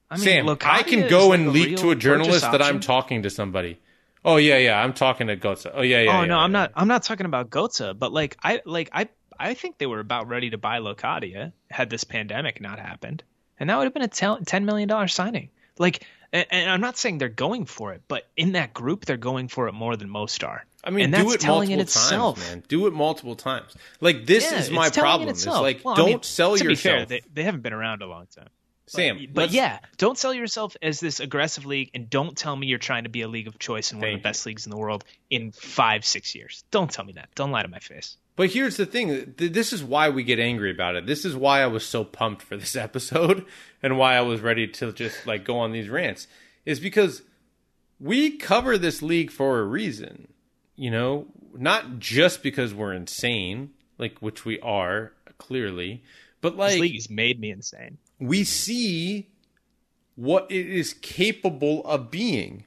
I mean, Sam, Locadia I can go like and leak to a journalist that I'm option. talking to somebody. Oh yeah, yeah, I'm talking to Gotze. Oh yeah, yeah. Oh yeah, no, yeah, I'm yeah. not. I'm not talking about Gotze, but like I like I I think they were about ready to buy Locadia had this pandemic not happened, and that would have been a ten million dollar signing. Like, and, and I'm not saying they're going for it, but in that group, they're going for it more than most are. I mean, and do that's it telling multiple in itself. times, man. Do it multiple times. Like this Yeah, is my it's telling in problem. It's itself. like Well, I don't mean, sell to yourself. be fair, they, they haven't been around a long time. Sam, But, but let's- yeah, don't sell yourself as this aggressive league, and don't tell me you're trying to be a league of choice and one Thank of the best leagues in the world in five, six years. Don't tell me that. Don't lie to my face. But here's the thing. Th- This is why we get angry about it. This is why I was so pumped for this episode and why I was ready to just like go on these rants is because we cover this league for a reason, you know, not just because we're insane, like which we are clearly, but like This league has made me insane. we see what it is capable of being.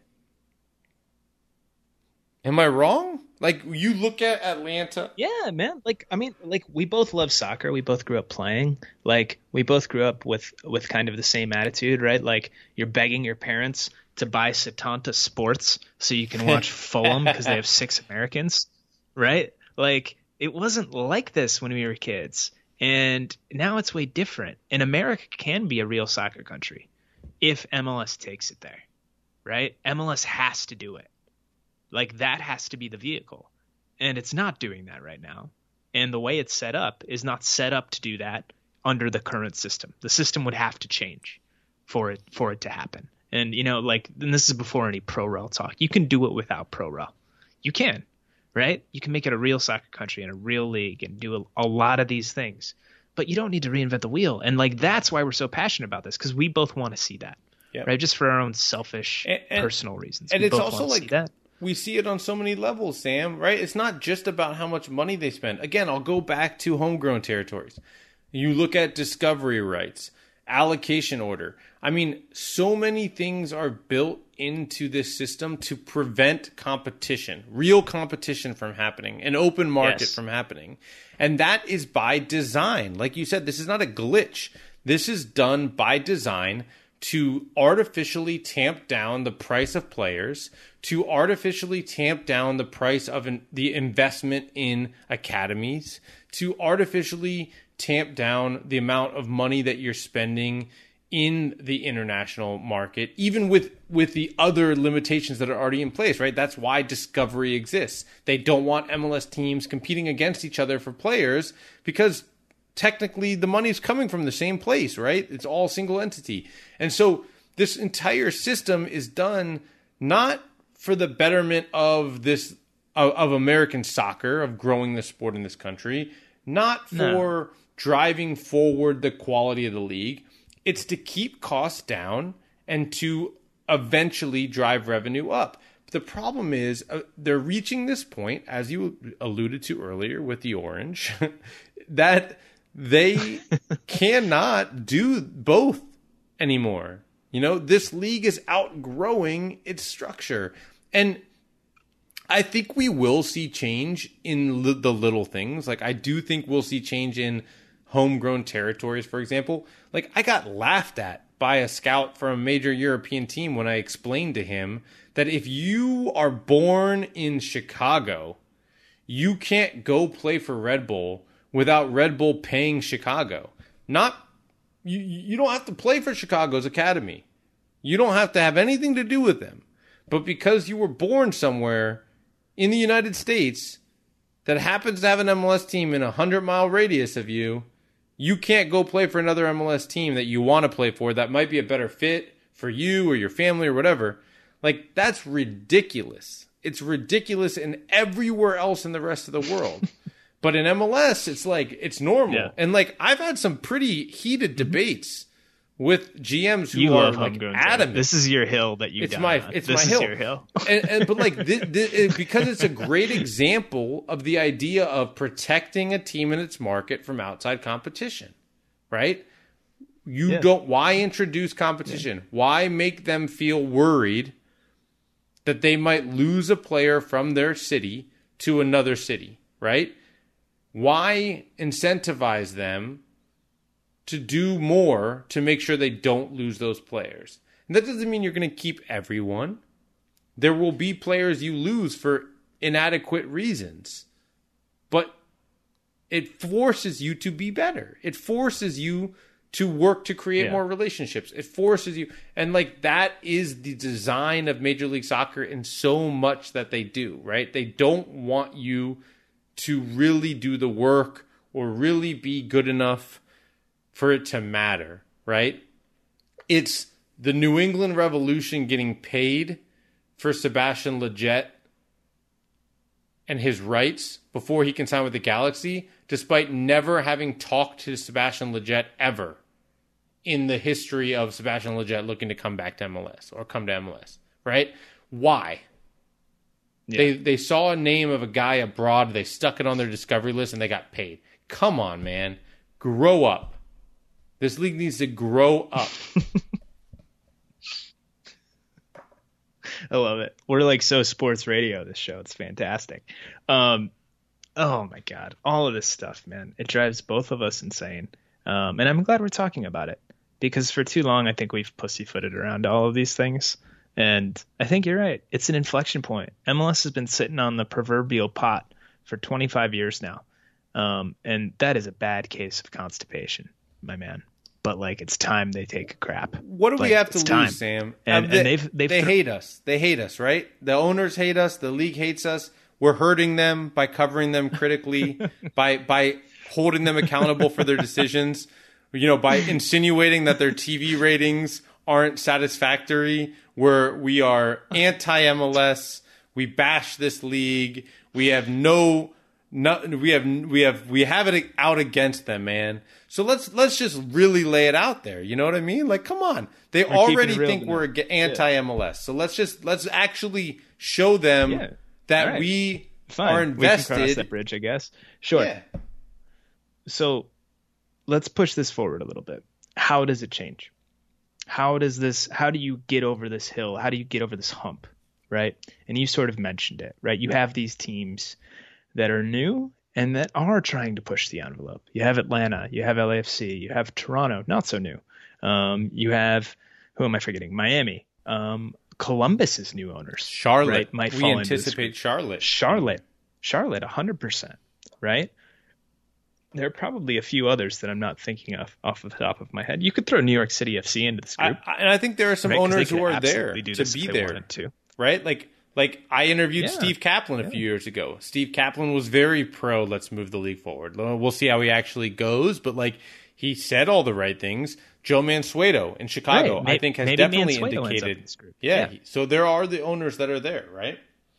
Am I wrong? Like you look at Atlanta. Yeah, man. Like, I mean, like we both love soccer. We both grew up playing. Like, we both grew up with with kind of the same attitude, right? Like, you're begging your parents to buy Setanta Sports so you can watch Fulham because they have six Americans, right? Like, it wasn't like this when we were kids, and now it's way different. And America can be a real soccer country if M L S takes it there, right? M L S has to do it. Like, that has to be the vehicle. And it's not doing that right now. And the way it's set up is not set up to do that under the current system. The system would have to change for it for it to happen. And, you know, like, and this is before any pro-rel talk. You can do it without pro-rel. You can, right? You can make it a real soccer country and a real league and do a, a lot of these things. But you don't need to reinvent the wheel. And, like, that's why we're so passionate about this, because we both want to see that, Yep. right? Just for our own selfish, And- and- personal reasons. and We it's both also wanna see like that. we see it on so many levels, Sam, right? It's not just about how much money they spend. Again, I'll go back to homegrown territories. You look at discovery rights, allocation order. I mean, so many things are built into this system to prevent competition, real competition from happening, an open market Yes. from happening. And that is by design. Like you said, this is not a glitch. This is done by design to artificially tamp down the price of players, to artificially tamp down the price of an, the investment in academies, to artificially tamp down the amount of money that you're spending in the international market, even with, with the other limitations that are already in place, right? That's why Discovery exists. They don't want M L S teams competing against each other for players because technically the money's coming from the same place, right? It's all single entity. And so this entire system is done not for the betterment of this of, of American soccer, of growing the sport in this country, not for No. driving forward the quality of the league. It's to keep costs down and to eventually drive revenue up. But the problem is uh, they're reaching this point, as you alluded to earlier with the orange, that they cannot do both anymore. You know, this league is outgrowing its structure. And I think we will see change in li- the little things. Like, I do think we'll see change in homegrown territories, for example. Like, I got laughed at by a scout for a major European team when I explained to him that if you are born in Chicago, you can't go play for Red Bull without Red Bull paying Chicago. Not you, you don't have to play for Chicago's academy. You don't have to have anything to do with them. But because you were born somewhere in the United States that happens to have an M L S team in a hundred-mile radius of you, you can't go play for another M L S team that you want to play for that might be a better fit for you or your family or whatever. Like, that's ridiculous. It's ridiculous in everywhere else in the rest of the world. But in M L S, it's like, it's normal. Yeah. And like, I've had some pretty heated debates with G Ms who You are love like homegrown. adamant. This is your hill that you It's die my- on. it's this my is hill. your hill. and, and but like thi- thi- it- because it's a great example of the idea of protecting a team in its market from outside competition, right? You Yeah. don't. Why introduce competition? Why make them feel worried that they might lose a player from their city to another city, right? Why incentivize them to do more to make sure they don't lose those players. And that doesn't mean you're going to keep everyone. There will be players you lose for inadequate reasons. But it forces you to be better. It forces you to work to create yeah. more relationships. It forces you. And like that is the design of Major League Soccer in so much that they do, right? They don't want you to really do the work or really be good enough for it to matter, right? It's the New England Revolution getting paid for Sebastian Lletget and his rights before he can sign with the Galaxy, despite never having talked to Sebastian Lletget ever in the history of Sebastian Lletget looking to come back to M L S or come to M L S, right? Why? Yeah. They they saw a name of a guy abroad, they stuck it on their discovery list, and they got paid. Come on, man. Grow up. This league needs to grow up. I love it. We're like so sports radio, this show. It's fantastic. Um, oh, my God. All of this stuff, man. It drives both of us insane. Um, and I'm glad we're talking about it. Because for too long, I think we've pussyfooted around all of these things. And I think you're right. It's an inflection point. M L S has been sitting on the proverbial pot for twenty-five years now. Um, and that is a bad case of constipation, my man. But like, it's time they take a crap. What do like, we have to lose, time. Sam? And, they, and they've, they've they th- hate us. They hate us, right? The owners hate us. The league hates us. We're hurting them by covering them critically, by by holding them accountable for their decisions. You know, by insinuating that their T V ratings aren't satisfactory. Where we are anti-M L S. We bash this league. We have no. No, we have we have we have it out against them, man. So let's let's just really lay it out there. You know what I mean? Like, come on. They we're already think we're anti-M L S. So let's just let's actually show them yeah. that right. we Fine. are invested. We can cross that bridge, I guess. Sure. Yeah. So let's push this forward a little bit. How does it change? How does this? How do you get over this hill? How do you get over this hump? Right? And you sort of mentioned it, right? You have these teams that are new and that are trying to push the envelope. You have Atlanta, you have L A F C, you have Toronto, not so new. Um, you have, who am I forgetting? Miami. Um, Columbus's new owners. Charlotte. Right, might we fall anticipate into Charlotte. Charlotte. Charlotte, one hundred percent. Right? There are probably a few others that I'm not thinking of off the top of my head. You could throw New York City F C into this group. I, and I think there are some right? owners who are there to be there. To. Right? Like, Like, I interviewed yeah. Steve Kaplan a yeah. few years ago. Steve Kaplan was very pro, let's move the league forward. We'll see how he actually goes, but, like, he said all the right things. Joe Mansueto in Chicago, right. I think, has Maybe definitely Mansueto indicated. Yeah. yeah. So there are the owners that are there, right?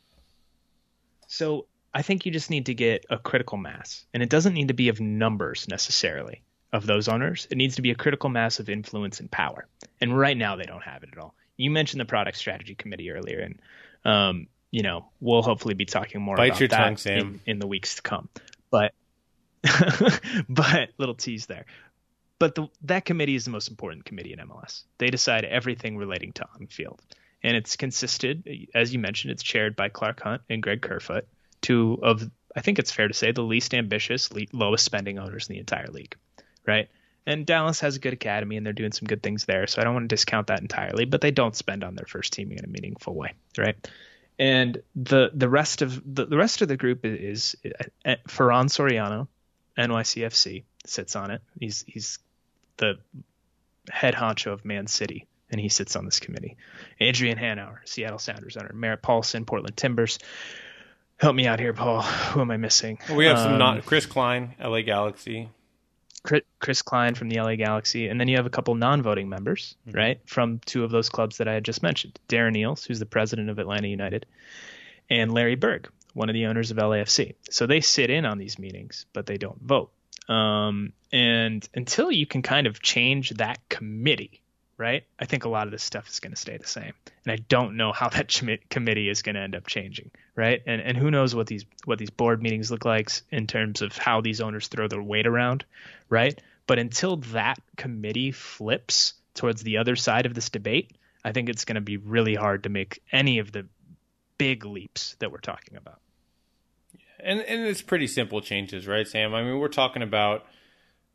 So I think you just need to get a critical mass. And it doesn't need to be of numbers necessarily of those owners. It needs to be a critical mass of influence and power. And right now they don't have it at all. You mentioned the product strategy committee earlier, and um, you know, we'll hopefully be talking more Bite about your that tongue, Sam. In, in the weeks to come. But, but little tease there. But the, that committee is the most important committee in M L S. They decide everything relating to on-field. And it's consisted, as you mentioned, it's chaired by Clark Hunt and Greg Kerfoot, two of, I think it's fair to say, the least ambitious, le- lowest spending owners in the entire league, right? And Dallas has a good academy, and they're doing some good things there, so I don't want to discount that entirely, but they don't spend on their first team in a meaningful way, right? And the the rest of the, the rest of the group is, is uh, Ferran Soriano, N Y C F C, sits on it. He's he's the head honcho of Man City, and he sits on this committee. Adrian Hanauer, Seattle Sounders owner. Merritt Paulson, Portland Timbers. Help me out here, Paul. Who am I missing? We have some um, not Chris Klein, L A Galaxy. Chris Klein from the L A Galaxy, and then you have a couple non-voting members, mm-hmm. right, from two of those clubs that I had just mentioned. Darren Eales, who's the president of Atlanta United, and Larry Berg, one of the owners of L A F C. So they sit in on these meetings, but they don't vote. Um, and until you can kind of change that committee, right, I think a lot of this stuff is going to stay the same. And I don't know how that ch- committee is going to end up changing, right? And and who knows what these what these board meetings look like in terms of how these owners throw their weight around, right? But until that committee flips towards the other side of this debate, I think it's going to be really hard to make any of the big leaps that we're talking about. And and it's pretty simple changes, right, Sam? I mean, we're talking about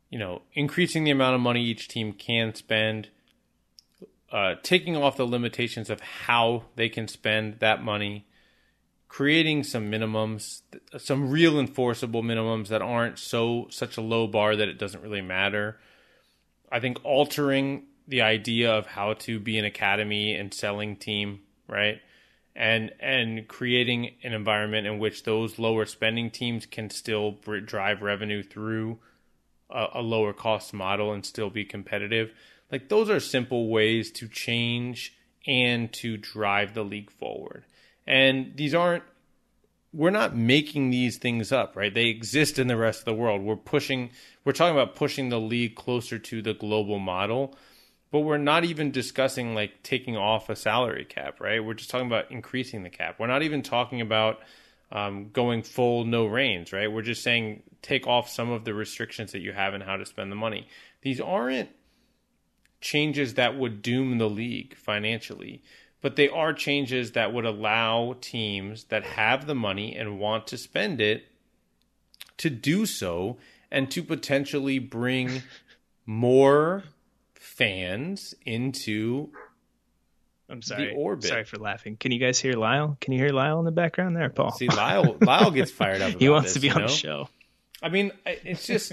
you know, increasing the amount of money each team can spend, uh, taking off the limitations of how they can spend that money, creating some minimums, some real enforceable minimums that aren't so such a low bar that it doesn't really matter. I think altering the idea of how to be an academy and selling team, right? And and creating an environment in which those lower spending teams can still drive revenue through a, a lower cost model and still be competitive. Like, those are simple ways to change and to drive the league forward. And these aren't, we're not making these things up, right? They exist in the rest of the world. We're pushing, we're talking about pushing the league closer to the global model, but we're not even discussing like taking off a salary cap, right? We're just talking about increasing the cap. We're not even talking about um, going full no reins, right? We're just saying take off some of the restrictions that you have in how to spend the money. These aren't changes that would doom the league financially, but they are changes that would allow teams that have the money and want to spend it to do so and to potentially bring more fans into I'm sorry. the orbit. Sorry for laughing. Can you guys hear Lyle? Can you hear Lyle in the background there, Paul? See, Lyle Lyle gets fired up about He wants this, to be you on know? the show. I mean, it's just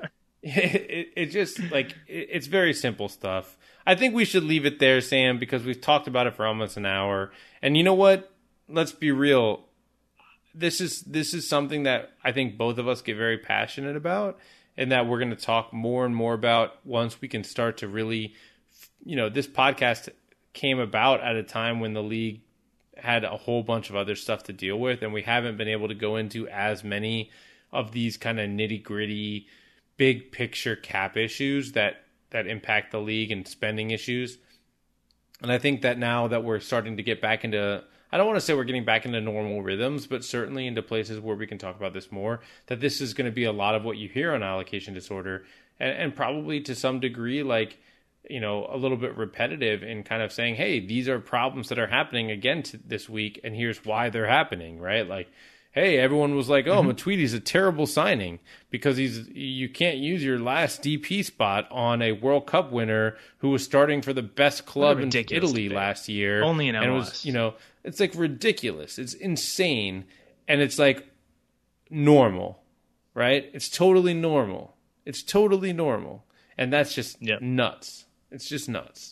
it, it just like it, it's very simple stuff. I think we should leave it there, Sam, because we've talked about it for almost an hour. And you know what? Let's be real. This is this is something that I think both of us get very passionate about, and that we're going to talk more and more about once we can start to really, you know, this podcast came about at a time when the league had a whole bunch of other stuff to deal with, and we haven't been able to go into as many of these kind of nitty-gritty, big picture cap issues that that impact the league and spending issues. And I think that now that we're starting to get back into, I don't want to say we're getting back into normal rhythms, but certainly into places where we can talk about this more, that this is going to be a lot of what you hear on allocation disorder, and, and probably to some degree, like, you know, a little bit repetitive in kind of saying, hey, these are problems that are happening again t- this week, and here's why they're happening, right? Like, hey, everyone was like, oh, mm-hmm. Matuidi's a terrible signing because he's you can't use your last D P spot on a World Cup winner who was starting for the best club in Italy debate. last year. Only in M L S. And it was, you know, it's like ridiculous. It's insane. And it's like normal, right? It's totally normal. It's totally normal. And that's just yep. nuts. It's just nuts.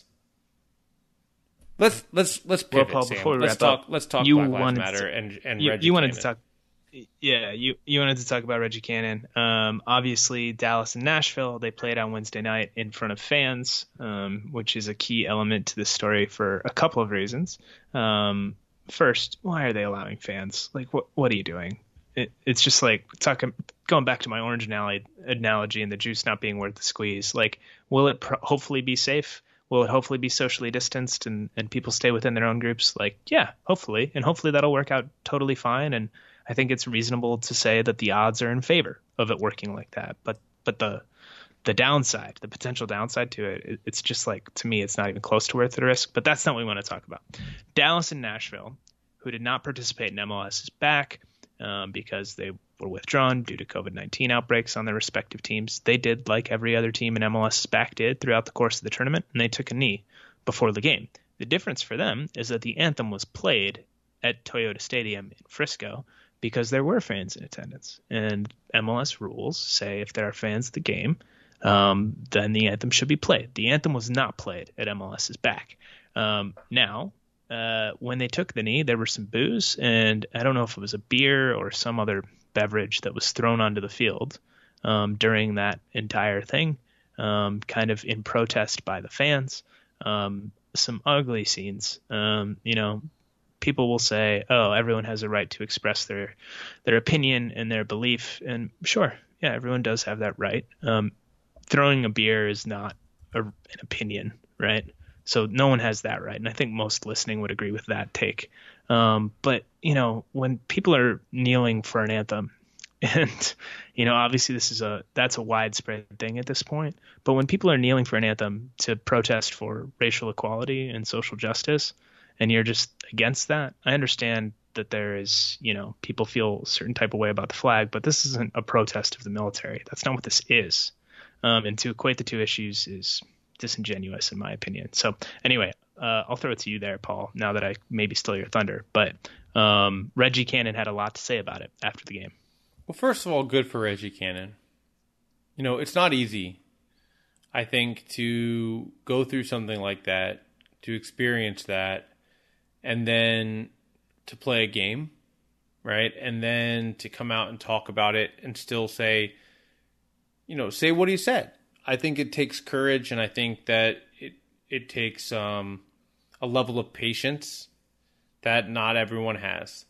Let's let's let's pivot, well, Paul, Sam. Before we let's wrap talk. Up, let's talk you Black Lives Matter to, and and you, Reggie you wanted Cannon. to talk. Yeah, you you wanted to talk about Reggie Cannon. Um, obviously, Dallas and Nashville, they played on Wednesday night in front of fans, um, which is a key element to this story for a couple of reasons. Um, first, why are they allowing fans? Like, what what are you doing? It, it's just like talking, going back to my orange analogy and the juice not being worth the squeeze. Like, will it pro- hopefully be safe? Will it hopefully be socially distanced and, and people stay within their own groups? Like, yeah, hopefully. And hopefully that'll work out totally fine. And I think it's reasonable to say that the odds are in favor of it working like that. But but the the downside, the potential downside to it, it, it's just like, to me, it's not even close to worth the risk. But that's not what we want to talk about. Dallas and Nashville, who did not participate in M L S, is back um, because they were withdrawn due to covid nineteen outbreaks on their respective teams. They did like every other team in M L S back did throughout the course of the tournament, and they took a knee before the game. The difference for them is that the anthem was played at Toyota Stadium in Frisco because there were fans in attendance. And M L S rules say if there are fans at the game, um, then the anthem should be played. The anthem was not played at MLS's back. Um, now, uh, when they took the knee, there were some boos, and I don't know if it was a beer or some other beverage that was thrown onto the field um, during that entire thing, um, kind of in protest by the fans. Um, some ugly scenes. Um, you know, people will say, oh, everyone has a right to express their their opinion and their belief. And sure, yeah, everyone does have that right. Um, throwing a beer is not a, an opinion, right? So no one has that right. And I think most listening would agree with that take. Um, but, you know, when people are kneeling for an anthem, and, you know, obviously this is a, that's a widespread thing at this point. But when people are kneeling for an anthem to protest for racial equality and social justice, and you're just against that, I understand that there is, you know, people feel a certain type of way about the flag, but this isn't a protest of the military. That's not what this is. Um, and to equate the two issues is disingenuous, in my opinion. So anyway, uh, I'll throw it to you there, Paul, now that I maybe stole your thunder. But um, Reggie Cannon had a lot to say about it after the game. Well, first of all, good for Reggie Cannon. You know, it's not easy, I think, to go through something like that, to experience that, and then to play a game, right? And then to come out and talk about it and still say, you know, say what he said. I think it takes courage, and I think that it it takes um, a level of patience that not everyone has.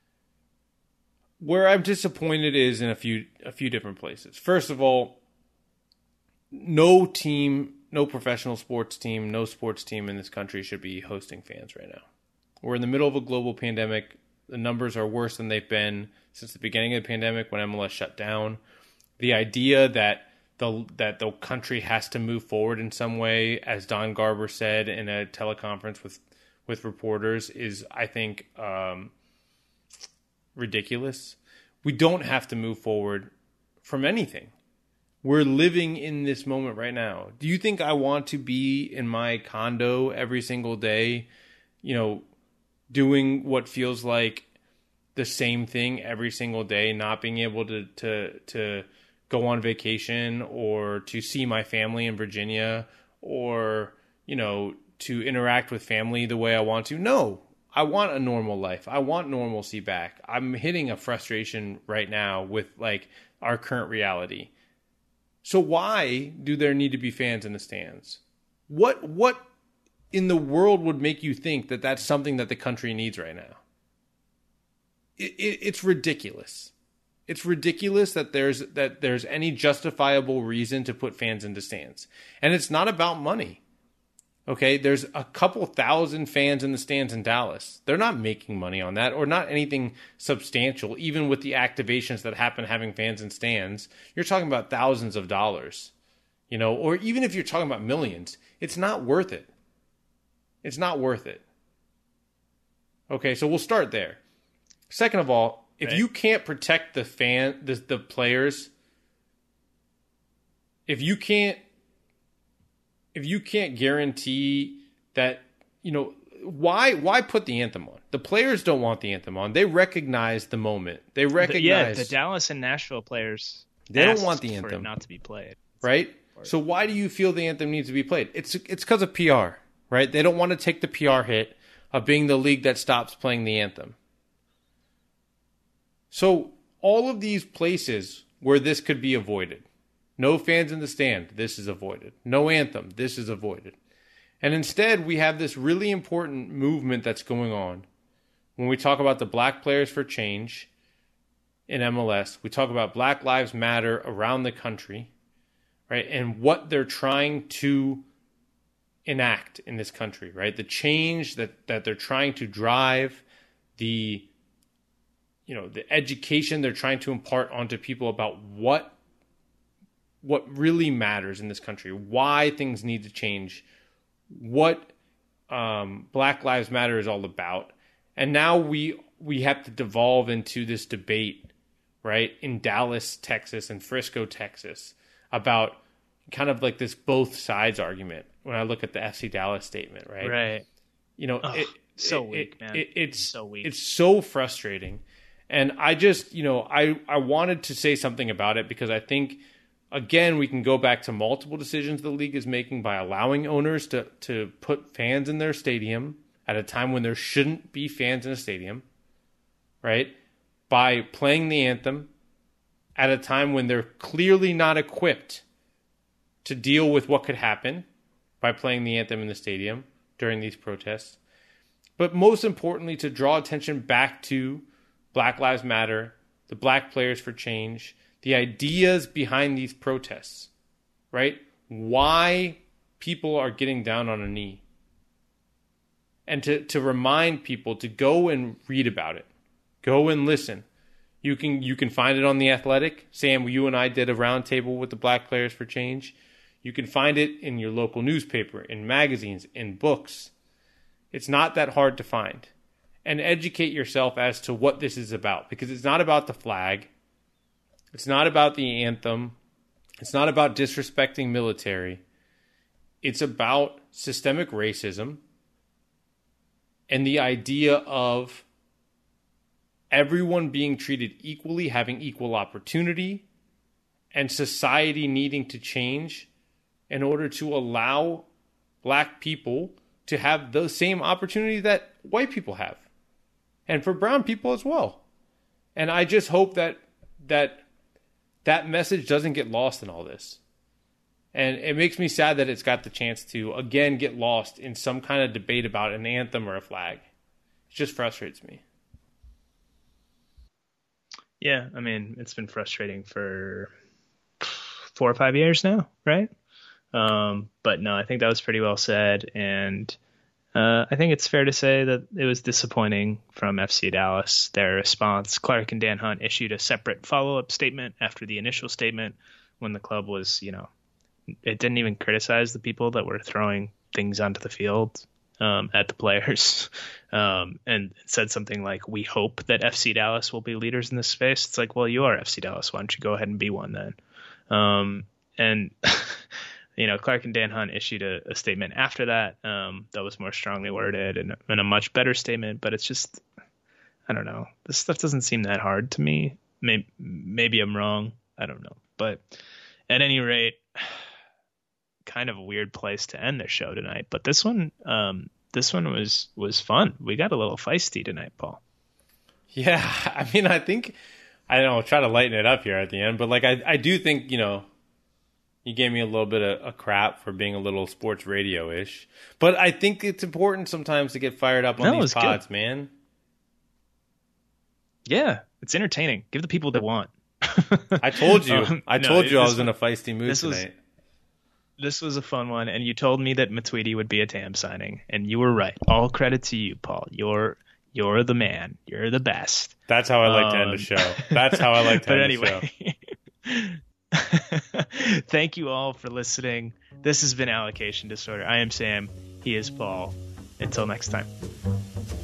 Where I'm disappointed is in a few a few different places. First of all, no team, no professional sports team, no sports team in this country should be hosting fans right now. We're in the middle of a global pandemic. The numbers are worse than they've been since the beginning of the pandemic when M L S shut down. The idea that the that the country has to move forward in some way, as Don Garber said in a teleconference with with reporters, is, I think, um, ridiculous. We don't have to move forward from anything. We're living in this moment right now. Do you think I want to be in my condo every single day, you know, doing what feels like the same thing every single day, not being able to to to go on vacation or to see my family in Virginia or, you know, to interact with family the way I want to? No. I want a normal life. I want normalcy back. I'm hitting a frustration right now with like our current reality. So why do there need to be fans in the stands? What what in the world would make you think that that's something that the country needs right now? It, it, it's ridiculous. It's ridiculous that there's that there's any justifiable reason to put fans into stands. And it's not about money. Okay, there's a couple thousand fans in the stands in Dallas. They're not making money on that, or not anything substantial, even with the activations that happen having fans in stands. You're talking about thousands of dollars, you know, or even if you're talking about millions, it's not worth it. It's not worth it. Okay, so we'll start there. Second of all, if right. you can't protect the fan, the, the players, if you can't, if you can't guarantee that, you know, why why put the anthem on? The players don't want the anthem on. They recognize the moment. They recognize. The, yeah, the Dallas and Nashville players. They don't want the anthem for it not to be played, right? So why do you feel the anthem needs to be played? It's it's because of P R, right? They don't want to take the P R hit of being the league that stops playing the anthem. So all of these places where this could be avoided. No fans in the stand, this is avoided. No anthem, this is avoided. And instead, we have this really important movement that's going on. When we talk about the Black Players for Change in M L S, we talk about Black Lives Matter around the country, right? And what they're trying to enact in this country, right? The change that, that they're trying to drive, the, you know, the education they're trying to impart onto people about what what really matters in this country, why things need to change, what um, Black Lives Matter is all about. And now we we have to devolve into this debate, right, in Dallas, Texas, and Frisco, Texas, about kind of like this both sides argument when I look at the F C Dallas statement, right? Right. You know, Ugh, it, so it, weak, it, man. It, it's so weak. It's so frustrating. And I just, you know, I, I wanted to say something about it because I think, again, we can go back to multiple decisions the league is making by allowing owners to, to put fans in their stadium at a time when there shouldn't be fans in a stadium, right? By playing the anthem at a time when they're clearly not equipped to deal with what could happen by playing the anthem in the stadium during these protests. But most importantly, to draw attention back to Black Lives Matter, the Black Players for Change, the ideas behind these protests, right? Why people are getting down on a knee. And to, to remind people to go and read about it. Go and listen. You can you can find it on The Athletic. Sam, you and I did a roundtable with the Black Players for Change. You can find it in your local newspaper, in magazines, in books. It's not that hard to find. And educate yourself as to what this is about. Because it's not about the flag. It's not about the anthem. It's not about disrespecting military. It's about systemic racism and the idea of everyone being treated equally, having equal opportunity, and society needing to change in order to allow black people to have the same opportunity that white people have. And for brown people as well. And I just hope that that that message doesn't get lost in all this. And it makes me sad that it's got the chance to, again, get lost in some kind of debate about an anthem or a flag. It just frustrates me. Yeah, I mean, it's been frustrating for four or five years now, right? Um, but no, I think that was pretty well said. And uh, I think it's fair to say that it was disappointing from F C Dallas, their response. Clark and Dan Hunt issued a separate follow-up statement after the initial statement when the club was, you know, it didn't even criticize the people that were throwing things onto the field um, at the players, um, and said something like, we hope that F C Dallas will be leaders in this space. It's like, well, you are F C Dallas. Why don't you go ahead and be one then? Um, and, you know, Clark and Dan Hunt issued a, a statement after that um, that was more strongly worded and, and a much better statement. But it's just, I don't know. This stuff doesn't seem that hard to me. Maybe, maybe I'm wrong. I don't know. But at any rate, kind of a weird place to end their show tonight. But this one, um, this one was was fun. We got a little feisty tonight, Paul. Yeah, I mean, I think I don't know. Try to lighten it up here at the end, but like I, I do think you know, you gave me a little bit of a crap for being a little sports radio ish. But I think it's important sometimes to get fired up on no, these pods, good. man. Yeah, it's entertaining. Give the people what they want. I told you. um, I told no, you I was in a feisty mood this tonight. Was, this was a fun one, and you told me that Matuidi would be a Tam signing, and you were right. All credit to you, Paul. You're you're the man. You're the best. That's how I like um, to end the show. That's how I like to but end anyway, the show. Thank you all for listening. This has been Allocation Disorder. I am Sam. He is Paul. Until next time.